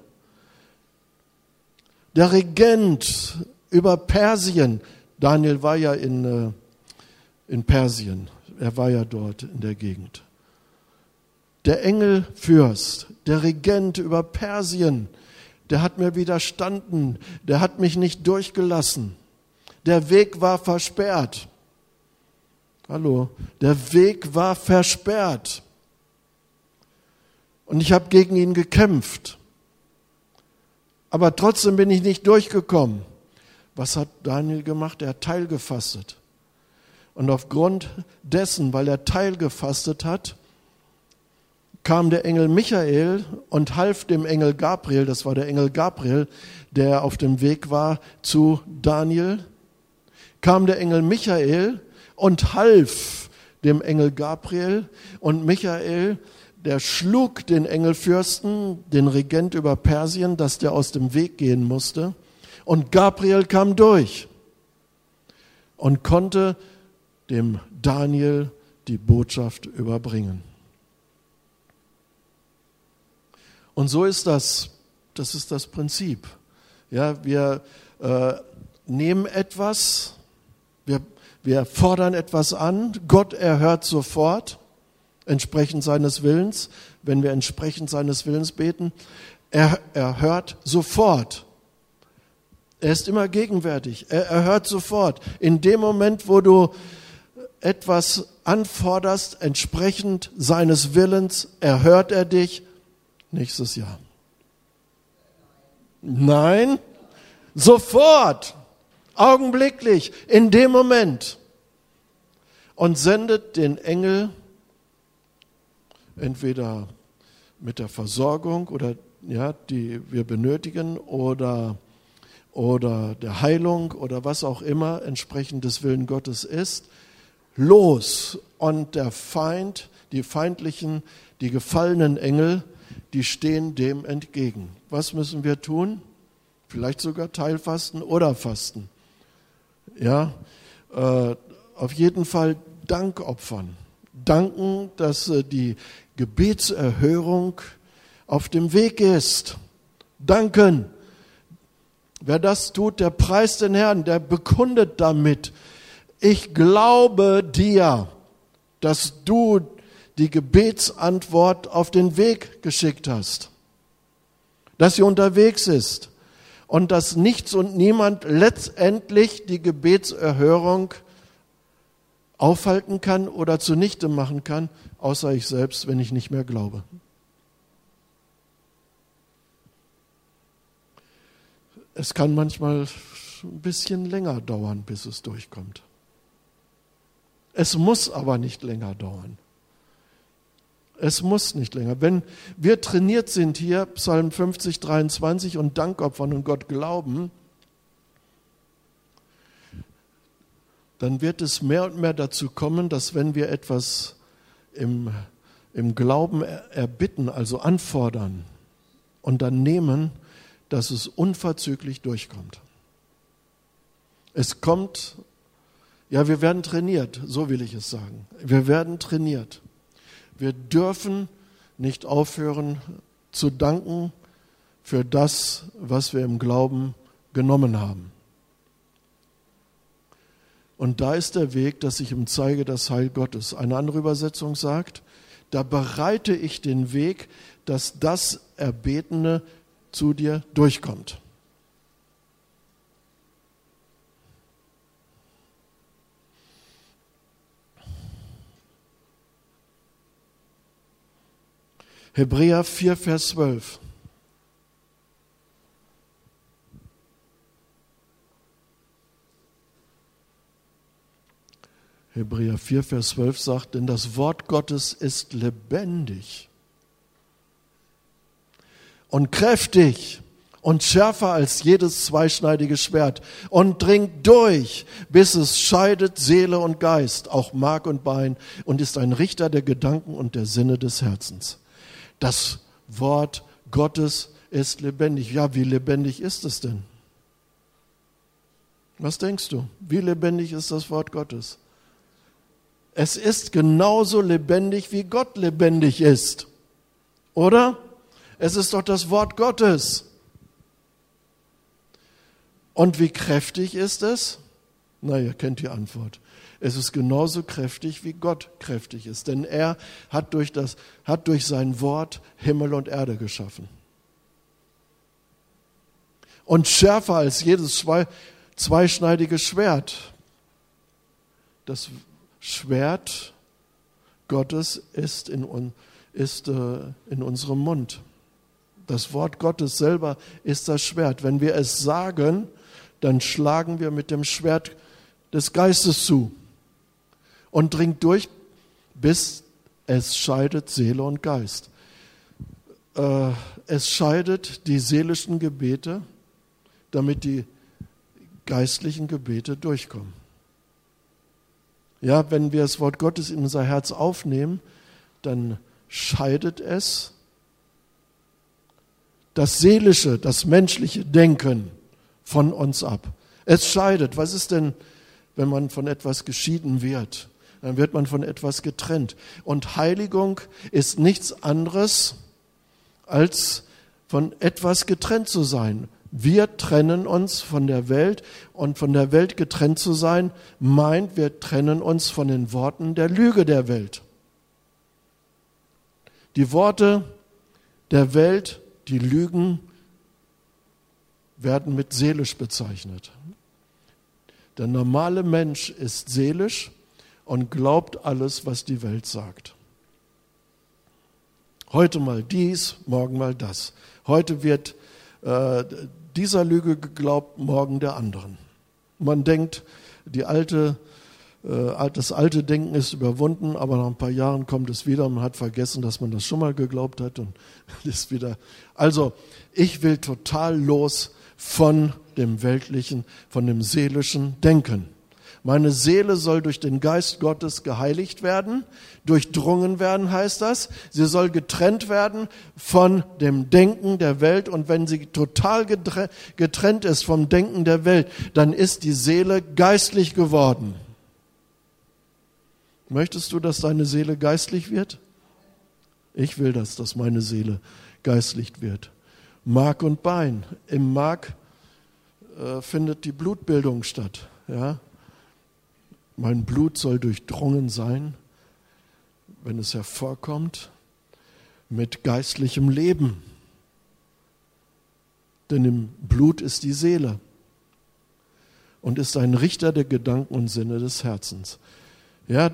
Der Regent über Persien, Daniel war ja in Persien, er war ja dort in der Gegend. Der Engelfürst, der Regent über Persien, der hat mir widerstanden, der hat mich nicht durchgelassen. Der Weg war versperrt. Hallo, der Weg war versperrt. Und ich habe gegen ihn gekämpft. Aber trotzdem bin ich nicht durchgekommen. Was hat Daniel gemacht? Er hat teilgefastet. Und aufgrund dessen, weil er teilgefastet hat, kam der Engel Michael und half dem Engel Gabriel, das war der Engel Gabriel, der auf dem Weg war zu Daniel, kam der Engel Michael und half dem Engel Gabriel und Michael, der schlug den Engelfürsten, den Regent über Persien, dass der aus dem Weg gehen musste. Und Gabriel kam durch und konnte dem Daniel die Botschaft überbringen. Und so ist das ist das Prinzip. Ja, wir nehmen etwas, wir fordern etwas an, Gott erhört sofort, entsprechend seines Willens, wenn wir entsprechend seines Willens beten, er hört sofort. Er ist immer gegenwärtig, er hört sofort. In dem Moment, wo du etwas anforderst, entsprechend seines Willens, erhört er dich nächstes Jahr. Nein, sofort, augenblicklich, in dem Moment. und sendet den Engel entweder mit der Versorgung oder die wir benötigen oder der Heilung oder was auch immer entsprechend des Willen Gottes ist, los. Und der Feind, die feindlichen, die gefallenen Engel, die stehen dem entgegen. Was müssen wir tun? Vielleicht sogar Teilfasten oder Fasten. Auf jeden Fall Dank opfern. Danken, dass die Gebetserhörung auf dem Weg ist. Danken. Wer das tut, der preist den Herrn, der bekundet damit: Ich glaube dir, dass du die Gebetsantwort auf den Weg geschickt hast, dass sie unterwegs ist und dass nichts und niemand letztendlich die Gebetserhörung aufhalten kann oder zunichte machen kann, außer ich selbst, wenn ich nicht mehr glaube. Es kann manchmal ein bisschen länger dauern, bis es durchkommt. Es muss aber nicht länger dauern. Es muss nicht länger. Wenn wir trainiert sind hier, Psalm 50, 23 und Dankopfern und Gott glauben, dann wird es mehr und mehr dazu kommen, dass wenn wir etwas im Glauben erbitten, also anfordern und dann nehmen, dass es unverzüglich durchkommt. Es kommt, wir werden trainiert, so will ich es sagen. Wir werden trainiert. Wir dürfen nicht aufhören zu danken für das, was wir im Glauben genommen haben. Und da ist der Weg, dass ich ihm zeige das Heil Gottes. Eine andere Übersetzung sagt, da bereite ich den Weg, dass das Erbetene zu dir durchkommt. Hebräer 4, Vers 12. Hebräer 4, Vers 12 sagt, denn das Wort Gottes ist lebendig und kräftig und schärfer als jedes zweischneidige Schwert und dringt durch, bis es scheidet Seele und Geist, auch Mark und Bein, und ist ein Richter der Gedanken und der Sinne des Herzens. Das Wort Gottes ist lebendig. Ja, wie lebendig ist es denn? Was denkst du? Wie lebendig ist das Wort Gottes? Es ist genauso lebendig, wie Gott lebendig ist. Oder? Es ist doch das Wort Gottes. Und wie kräftig ist es? Na, ihr kennt die Antwort. Es ist genauso kräftig, wie Gott kräftig ist. Denn er hat durch sein Wort Himmel und Erde geschaffen. Und schärfer als jedes zweischneidige Schwert. Das Schwert Gottes ist in unserem Mund. Das Wort Gottes selber ist das Schwert. Wenn wir es sagen, dann schlagen wir mit dem Schwert des Geistes zu und dringt durch, bis es scheidet Seele und Geist. Es scheidet die seelischen Gebete, damit die geistlichen Gebete durchkommen. Ja, wenn wir das Wort Gottes in unser Herz aufnehmen, dann scheidet es das seelische, das menschliche Denken von uns ab. Es scheidet. Was ist denn, wenn man von etwas geschieden wird? Dann wird man von etwas getrennt. Und Heiligung ist nichts anderes, als von etwas getrennt zu sein. Wir trennen uns von der Welt, und von der Welt getrennt zu sein, meint, wir trennen uns von den Worten der Lüge der Welt. Die Worte der Welt, die Lügen, werden mit seelisch bezeichnet. Der normale Mensch ist seelisch und glaubt alles, was die Welt sagt. Heute mal dies, morgen mal das. Heute wird dieser Lüge geglaubt, morgen der anderen. Man denkt, die alte Das alte Denken ist überwunden, aber nach ein paar Jahren kommt es wieder und man hat vergessen, dass man das schon mal geglaubt hat und ist wieder. Also, ich will total los von dem weltlichen, von dem seelischen Denken. Meine Seele soll durch den Geist Gottes geheiligt werden, durchdrungen werden, heißt das. Sie soll getrennt werden von dem Denken der Welt. Und wenn sie total getrennt ist vom Denken der Welt, dann ist die Seele geistlich geworden. Möchtest du, dass deine Seele geistlich wird? Ich will das, dass meine Seele geistlich wird. Mark und Bein. Im Mark findet die Blutbildung statt. Ja? Mein Blut soll durchdrungen sein, wenn es hervorkommt, mit geistlichem Leben. Denn im Blut ist die Seele und ist ein Richter der Gedanken und Sinne des Herzens. Ja,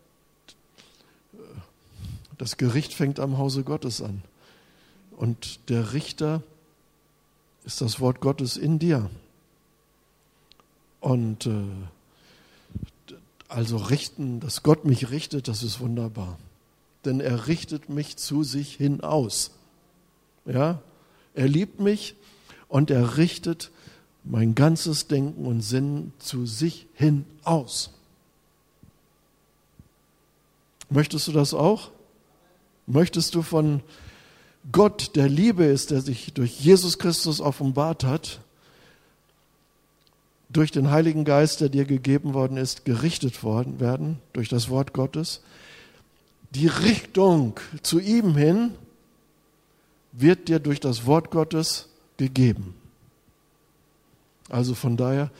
das Gericht fängt am Hause Gottes an. Und der Richter ist das Wort Gottes in dir. Und also richten, dass Gott mich richtet, das ist wunderbar. Denn er richtet mich zu sich hin aus. Ja? Er liebt mich und er richtet mein ganzes Denken und Sinnen zu sich hin aus. Möchtest du das auch? Möchtest du von Gott, der Liebe ist, der sich durch Jesus Christus offenbart hat, durch den Heiligen Geist, der dir gegeben worden ist, gerichtet worden werden, durch das Wort Gottes? Die Richtung zu ihm hin wird dir durch das Wort Gottes gegeben. Also von daher,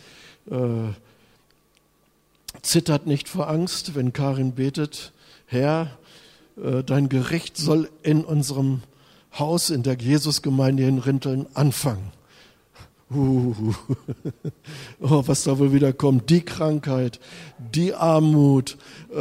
zittert nicht vor Angst, wenn Karin betet, Herr, dein Gericht soll in unserem Haus, in der Jesusgemeinde in Rinteln anfangen. Oh, was da wohl wieder kommt, die Krankheit, die Armut.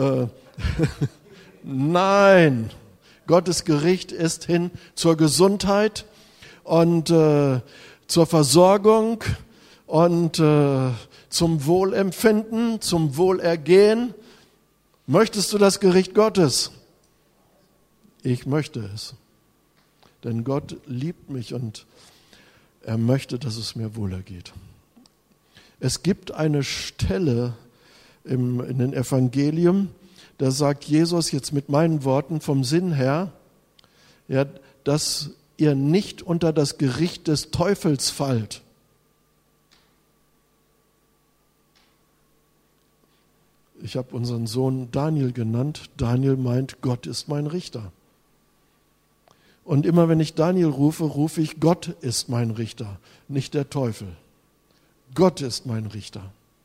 Nein, Gottes Gericht ist hin zur Gesundheit und zur Versorgung und zum Wohlempfinden, zum Wohlergehen. Möchtest du das Gericht Gottes? Ich möchte es. Denn Gott liebt mich und er möchte, dass es mir wohlergeht. Es gibt eine Stelle in den Evangelien, da sagt Jesus jetzt mit meinen Worten vom Sinn her, ja, dass ihr nicht unter das Gericht des Teufels fallt. Ich habe unseren Sohn Daniel genannt. Daniel meint, Gott ist mein Richter. Und immer wenn ich Daniel rufe, rufe ich, Gott ist mein Richter, nicht der Teufel. Gott ist mein Richter.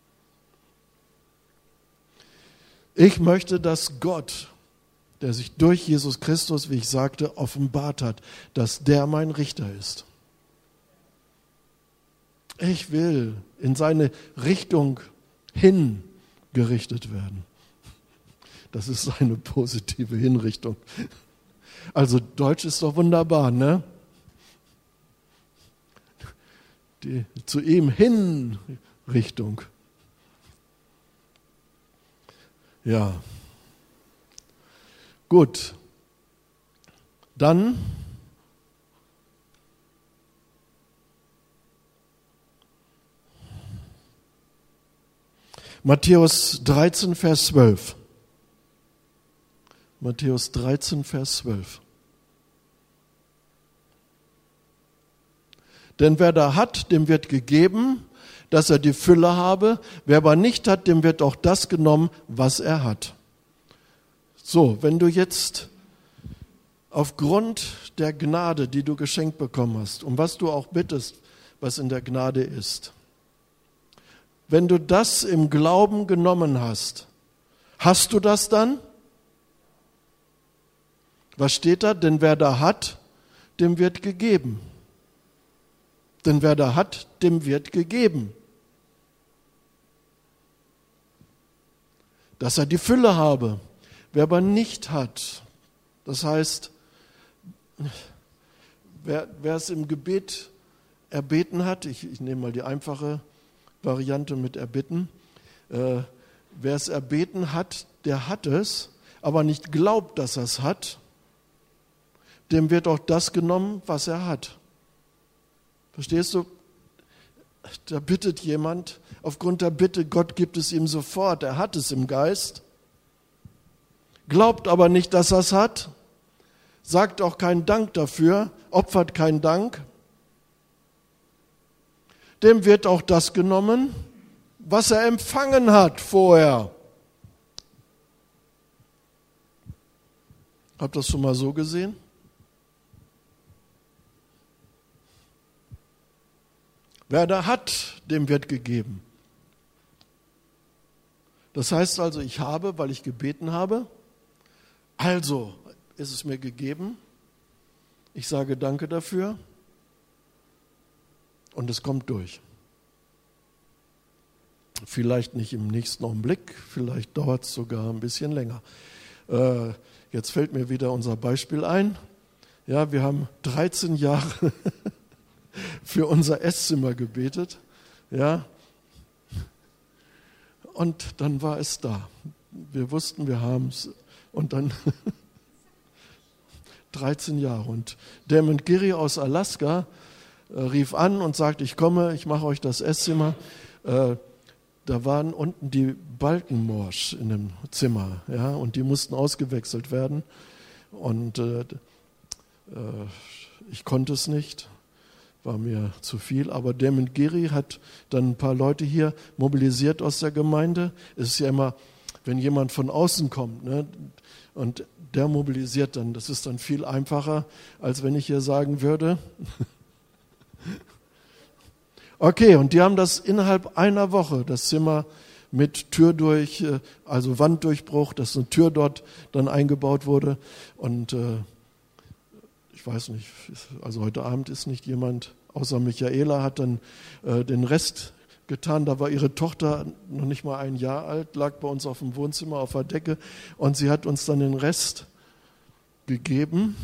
Ich möchte, dass Gott, der sich durch Jesus Christus, wie ich sagte, offenbart hat, dass der mein Richter ist. Ich will in seine Richtung hin gerichtet werden. Das ist eine positive Hinrichtung. Also Deutsch ist doch wunderbar, ne? Die zu ihm hin Richtung. Ja. Gut. Dann Matthäus 13, Vers 12. Matthäus 13, Vers 12. Denn wer da hat, dem wird gegeben, dass er die Fülle habe. Wer aber nicht hat, dem wird auch das genommen, was er hat. So, wenn du jetzt aufgrund der Gnade, die du geschenkt bekommen hast, um was du auch bittest, was in der Gnade ist, wenn du das im Glauben genommen hast, hast du das dann? Was steht da? Denn wer da hat, dem wird gegeben. Denn wer da hat, dem wird gegeben. Dass er die Fülle habe. Wer aber nicht hat, das heißt, wer es im Gebet erbeten hat, ich nehme mal die einfache Variante mit erbitten, wer es erbeten hat, der hat es, aber nicht glaubt, dass er es hat, dem wird auch das genommen, was er hat. Verstehst du? Da bittet jemand, aufgrund der Bitte, Gott gibt es ihm sofort, er hat es im Geist, glaubt aber nicht, dass er es hat, sagt auch keinen Dank dafür, opfert keinen Dank, dem wird auch das genommen, was er empfangen hat vorher. Habt ihr das schon mal so gesehen? Wer da hat, dem wird gegeben. Das heißt also, ich habe, weil ich gebeten habe, also ist es mir gegeben. Ich sage Danke dafür und es kommt durch. Vielleicht nicht im nächsten Augenblick, vielleicht dauert es sogar ein bisschen länger. Jetzt fällt mir wieder unser Beispiel ein. Ja, wir haben 13 Jahre für unser Esszimmer gebetet. Ja, und dann war es da. Wir wussten, wir haben es. Und dann 13 Jahre. Und Damon Giri aus Alaska rief an und sagte, ich komme, ich mache euch das Esszimmer. Da waren unten die Balkenmorsch in dem Zimmer, ja, und die mussten ausgewechselt werden. Und ich konnte es nicht, war mir zu viel. Aber Damon Giri hat dann ein paar Leute hier mobilisiert aus der Gemeinde. Es ist ja immer, wenn jemand von außen kommt, ne, und der mobilisiert dann, das ist dann viel einfacher, als wenn ich hier sagen würde. Okay, und die haben das innerhalb einer Woche, das Zimmer mit Tür durch, also Wanddurchbruch, dass eine Tür dort dann eingebaut wurde. Und ich weiß nicht, also heute Abend ist nicht jemand, außer Michaela hat dann den Rest getan. Da war ihre Tochter noch nicht mal 1 Jahr alt, lag bei uns auf dem Wohnzimmer auf der Decke und sie hat uns dann den Rest gegeben.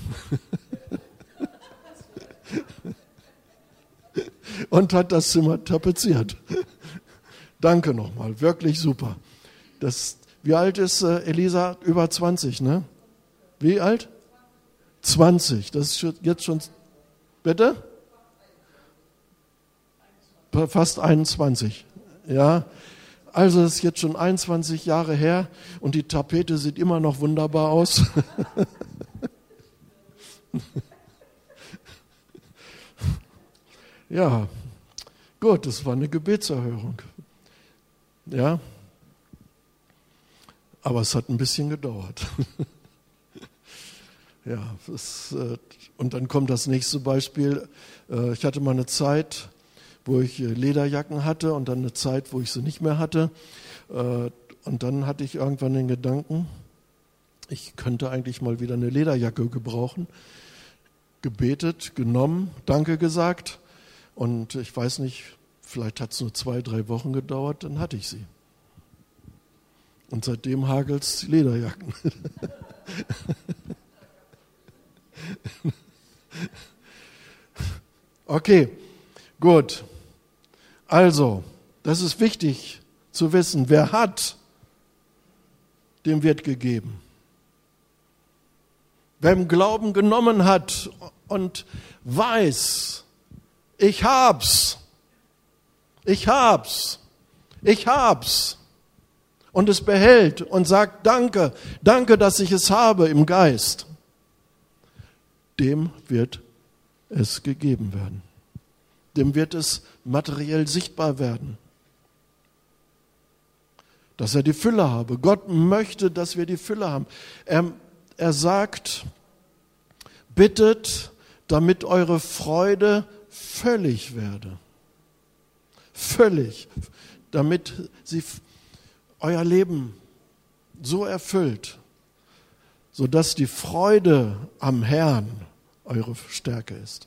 Und hat das Zimmer tapeziert. Danke nochmal, wirklich super. Wie alt ist Elisa? Über 20, ne? Wie alt? 20, das ist jetzt schon, bitte? Fast 21, ja. Also das ist jetzt schon 21 Jahre her und die Tapete sieht immer noch wunderbar aus. Ja, gut, das war eine Gebetserhörung. Ja, aber es hat ein bisschen gedauert. Ja, und dann kommt das nächste Beispiel. Ich hatte mal eine Zeit, wo ich Lederjacken hatte und dann eine Zeit, wo ich sie nicht mehr hatte. Und dann hatte ich irgendwann den Gedanken, ich könnte eigentlich mal wieder eine Lederjacke gebrauchen. Gebetet, genommen, Danke gesagt. Und ich weiß nicht, vielleicht hat es nur 2-3 Wochen gedauert, dann hatte ich sie. Und seitdem hagelt es Lederjacken. Okay, gut. Also, das ist wichtig zu wissen. Wer hat, dem wird gegeben. Wer im Glauben genommen hat und weiß, ich hab's und es behält und sagt Danke, danke, dass ich es habe im Geist, dem wird es gegeben werden. Dem wird es materiell sichtbar werden, dass er die Fülle habe. Gott möchte, dass wir die Fülle haben. Er sagt, bittet, damit eure Freude völlig werde. Völlig. Damit sie euer Leben so erfüllt, sodass die Freude am Herrn eure Stärke ist.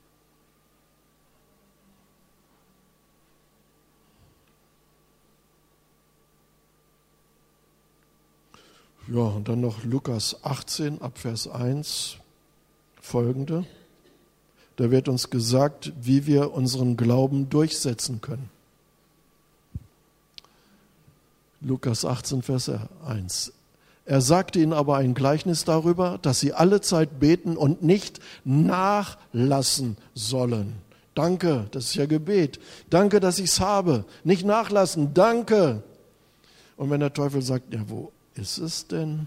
Ja, und dann noch Lukas 18, ab Vers 1 folgende. Da wird uns gesagt, wie wir unseren Glauben durchsetzen können. Lukas 18, Vers 1. Er sagte ihnen aber ein Gleichnis darüber, dass sie alle Zeit beten und nicht nachlassen sollen. Danke, das ist ja Gebet. Danke, dass ich es habe. Nicht nachlassen, danke. Und wenn der Teufel sagt, ja, wo ist es denn?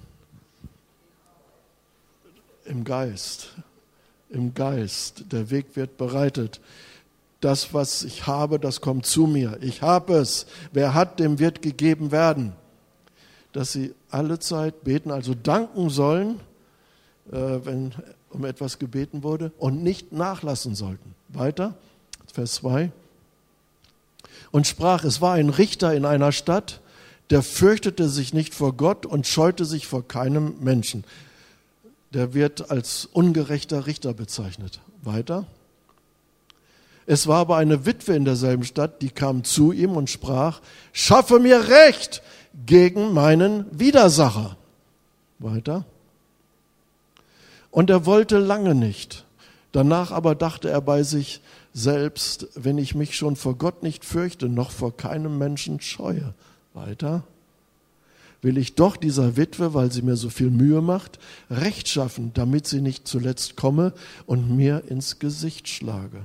Im Geist. Im Geist. Der Weg wird bereitet. Das, was ich habe, das kommt zu mir. Ich habe es. Wer hat, dem wird gegeben werden. Dass sie alle Zeit beten, also danken sollen, wenn um etwas gebeten wurde, und nicht nachlassen sollten. Weiter, Vers 2. Und sprach, es war ein Richter in einer Stadt, der fürchtete sich nicht vor Gott und scheute sich vor keinem Menschen. Der wird als ungerechter Richter bezeichnet. Weiter. Es war aber eine Witwe in derselben Stadt, die kam zu ihm und sprach, schaffe mir Recht gegen meinen Widersacher. Weiter. Und er wollte lange nicht. Danach aber dachte er bei sich selbst, wenn ich mich schon vor Gott nicht fürchte, noch vor keinem Menschen scheue. Weiter. Will ich doch dieser Witwe, weil sie mir so viel Mühe macht, Recht schaffen, damit sie nicht zuletzt komme und mir ins Gesicht schlage.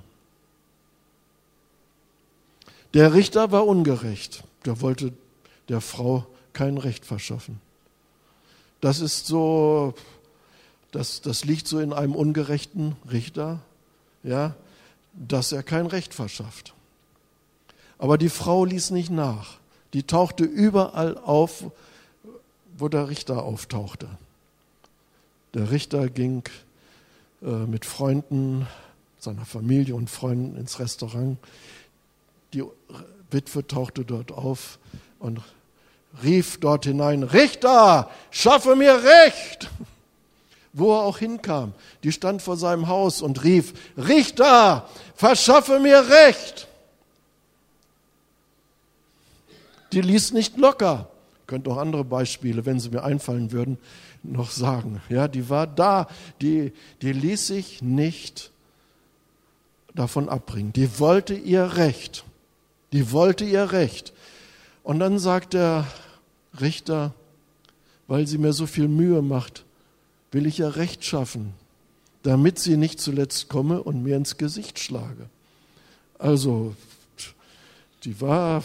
Der Richter war ungerecht. Der wollte der Frau kein Recht verschaffen. Das ist so, das liegt so in einem ungerechten Richter, ja, dass er kein Recht verschafft. Aber die Frau ließ nicht nach. Die tauchte überall auf, wo der Richter auftauchte. Der Richter ging mit Freunden, seiner Familie und Freunden ins Restaurant. Die Witwe tauchte dort auf und rief dort hinein, Richter, schaffe mir Recht. Wo er auch hinkam, die stand vor seinem Haus und rief, Richter, verschaffe mir Recht. Die ließ nicht locker. Ich könnte auch andere Beispiele, wenn sie mir einfallen würden, noch sagen. Ja, die war da, die ließ sich nicht davon abbringen. Die wollte ihr Recht. Die wollte ihr Recht. Und dann sagt der Richter, weil sie mir so viel Mühe macht, will ich ihr Recht schaffen, damit sie nicht zuletzt komme und mir ins Gesicht schlage. Also, die war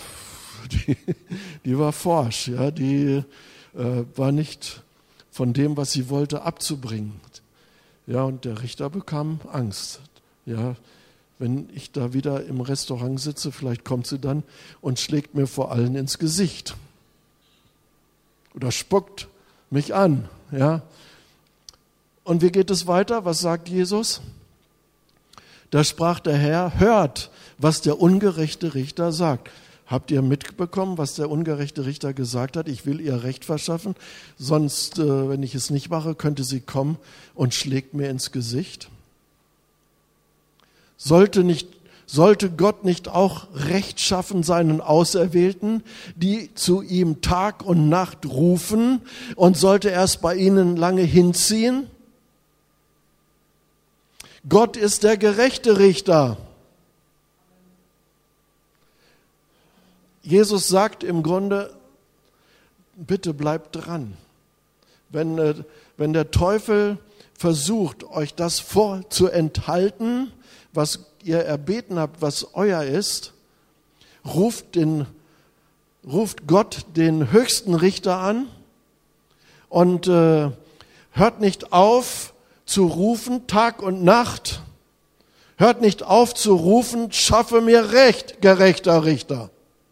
forsch, ja, die war nicht von dem, was sie wollte, abzubringen. Ja, und der Richter bekam Angst. Ja, wenn ich da wieder im Restaurant sitze, vielleicht kommt sie dann und schlägt mir vor allen ins Gesicht. Oder spuckt mich an. Ja. Und wie geht es weiter? Was sagt Jesus? Da sprach der Herr, hört, was der ungerechte Richter sagt. Habt ihr mitbekommen, was der ungerechte Richter gesagt hat? Ich will ihr Recht verschaffen, sonst, wenn ich es nicht mache, könnte sie kommen und schlägt mir ins Gesicht. Sollte Gott nicht auch Recht schaffen seinen Auserwählten, die zu ihm Tag und Nacht rufen, und sollte er es bei ihnen lange hinziehen? Gott ist der gerechte Richter. Jesus sagt im Grunde, bitte bleibt dran. Wenn der Teufel versucht, euch das vorzuenthalten, was ihr erbeten habt, was euer ist, ruft Gott den höchsten Richter an und hört nicht auf zu rufen, Tag und Nacht. Hört nicht auf zu rufen, schaffe mir Recht, gerechter Richter.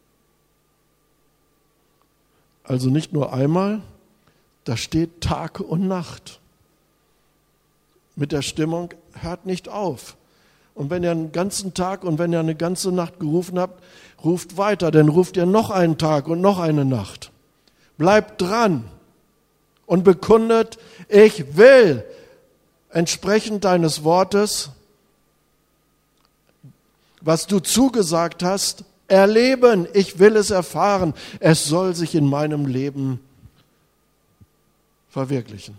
Also nicht nur einmal, da steht Tag und Nacht. Mit der Stimmung, hört nicht auf. Und wenn ihr einen ganzen Tag und wenn ihr eine ganze Nacht gerufen habt, ruft weiter, dann ruft ihr noch einen Tag und noch eine Nacht. Bleibt dran und bekundet, ich will entsprechend deines Wortes, was du zugesagt hast, erleben. Ich will es erfahren. Es soll sich in meinem Leben verwirklichen.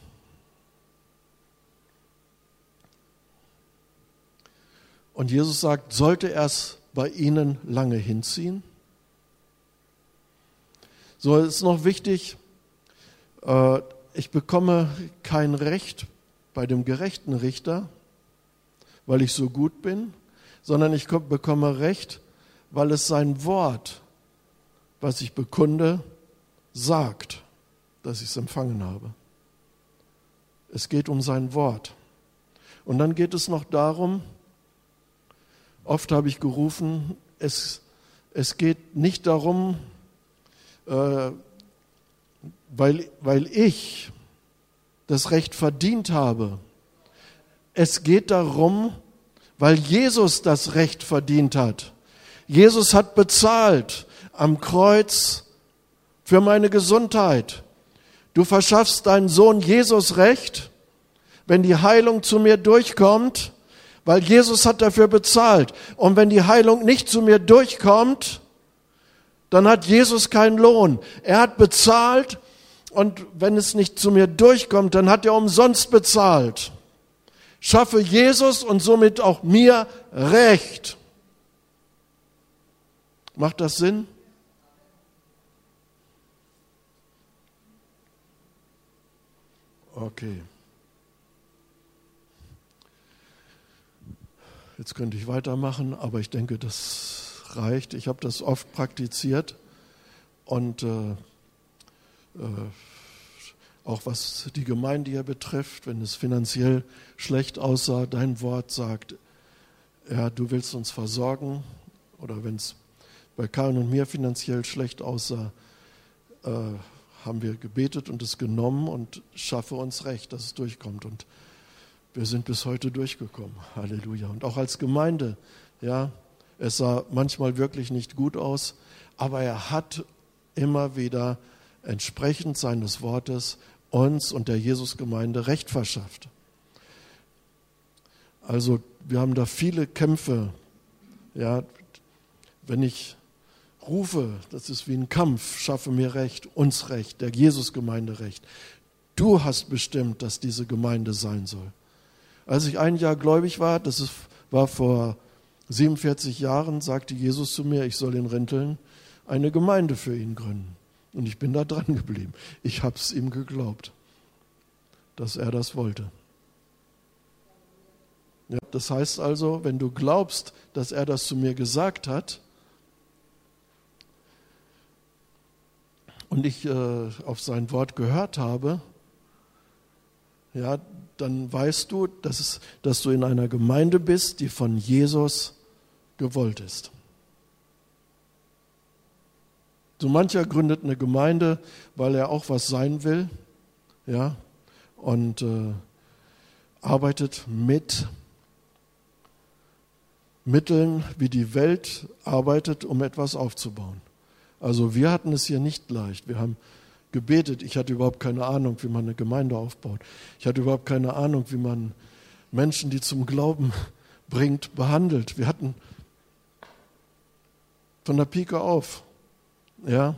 Und Jesus sagt, sollte er es bei ihnen lange hinziehen? So ist noch wichtig, ich bekomme kein Recht bei dem gerechten Richter, weil ich so gut bin, sondern ich bekomme Recht, weil es sein Wort, was ich bekunde, sagt, dass ich es empfangen habe. Es geht um sein Wort. Und dann geht es noch darum, oft habe ich gerufen, es geht nicht darum, weil ich das Recht verdient habe. Es geht darum, weil Jesus das Recht verdient hat. Jesus hat bezahlt am Kreuz für meine Gesundheit. Du verschaffst deinen Sohn Jesus Recht, wenn die Heilung zu mir durchkommt, weil Jesus hat dafür bezahlt. Und wenn die Heilung nicht zu mir durchkommt, dann hat Jesus keinen Lohn. Er hat bezahlt und wenn es nicht zu mir durchkommt, dann hat er umsonst bezahlt. Schaffe Jesus und somit auch mir Recht. Macht das Sinn? Okay. Jetzt könnte ich weitermachen, aber ich denke, das reicht. Ich habe das oft praktiziert und auch was die Gemeinde hier betrifft, wenn es finanziell schlecht aussah, dein Wort sagt, ja, du willst uns versorgen, oder wenn es bei Karin und mir finanziell schlecht aussah, haben wir gebetet und es genommen und schaffe uns Recht, dass es durchkommt. Und wir sind bis heute durchgekommen. Halleluja. Und auch als Gemeinde, ja, es sah manchmal wirklich nicht gut aus, aber er hat immer wieder entsprechend seines Wortes uns und der Jesusgemeinde Recht verschafft. Also wir haben da viele Kämpfe. Ja, wenn ich rufe, das ist wie ein Kampf, schaffe mir Recht, uns Recht, der Jesusgemeinde Recht. Du hast bestimmt, dass diese Gemeinde sein soll. Als ich ein Jahr gläubig war, war vor 47 Jahren, sagte Jesus zu mir, ich soll in Rinteln eine Gemeinde für ihn gründen. Und ich bin da dran geblieben. Ich habe es ihm geglaubt, dass er das wollte. Ja, das heißt also, wenn du glaubst, dass er das zu mir gesagt hat und ich auf sein Wort gehört habe, ja, dann weißt du, dass du in einer Gemeinde bist, die von Jesus gewollt ist. So mancher gründet eine Gemeinde, weil er auch was sein will, ja, und arbeitet mit Mitteln, wie die Welt arbeitet, um etwas aufzubauen. Also wir hatten es hier nicht leicht. Wir haben gebetet. Ich hatte überhaupt keine Ahnung, wie man eine Gemeinde aufbaut. Ich hatte überhaupt keine Ahnung, wie man Menschen, die zum Glauben bringt, behandelt. Wir hatten von der Pike auf, ja.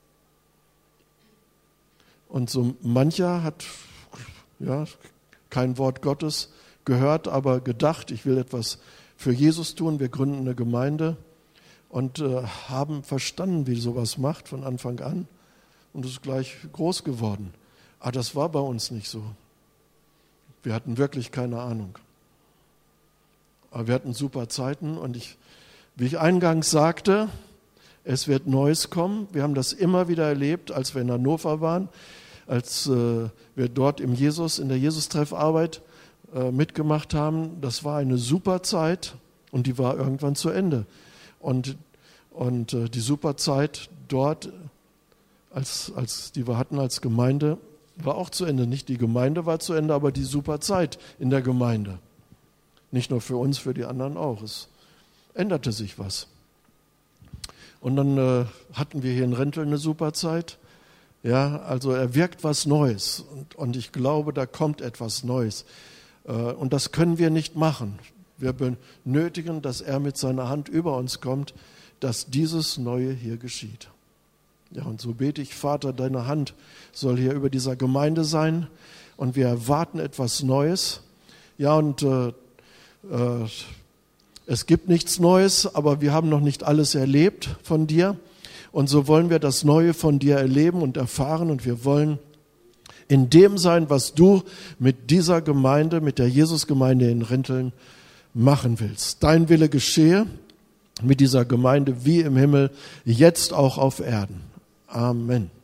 Und so mancher hat ja kein Wort Gottes gehört, aber gedacht, ich will etwas für Jesus tun. Wir gründen eine Gemeinde und haben verstanden, wie sowas macht von Anfang an. Und es ist gleich groß geworden. Aber das war bei uns nicht so. Wir hatten wirklich keine Ahnung. Aber wir hatten super Zeiten und wie ich eingangs sagte, es wird Neues kommen. Wir haben das immer wieder erlebt, als wir in Hannover waren, als wir dort in der Jesus-Treffarbeit mitgemacht haben. Das war eine super Zeit und die war irgendwann zu Ende. Und die super Zeit dort, die wir hatten als Gemeinde, war auch zu Ende. Nicht die Gemeinde war zu Ende, aber die super Zeit in der Gemeinde. Nicht nur für uns, für die anderen auch. Es änderte sich was. Und dann hatten wir hier in Rentel eine super Zeit. Ja, also er wirkt was Neues. Und ich glaube, da kommt etwas Neues. Und das können wir nicht machen. Wir benötigen, dass er mit seiner Hand über uns kommt, dass dieses Neue hier geschieht. Ja, und so bete ich, Vater, deine Hand soll hier über dieser Gemeinde sein und wir erwarten etwas Neues. Ja, und es gibt nichts Neues, aber wir haben noch nicht alles erlebt von dir Und so wollen wir das Neue von dir erleben und erfahren. Und wir wollen in dem sein, was du mit dieser Gemeinde, mit der Jesusgemeinde in Rinteln machen willst. Dein Wille geschehe mit dieser Gemeinde wie im Himmel, jetzt auch auf Erden. Amen.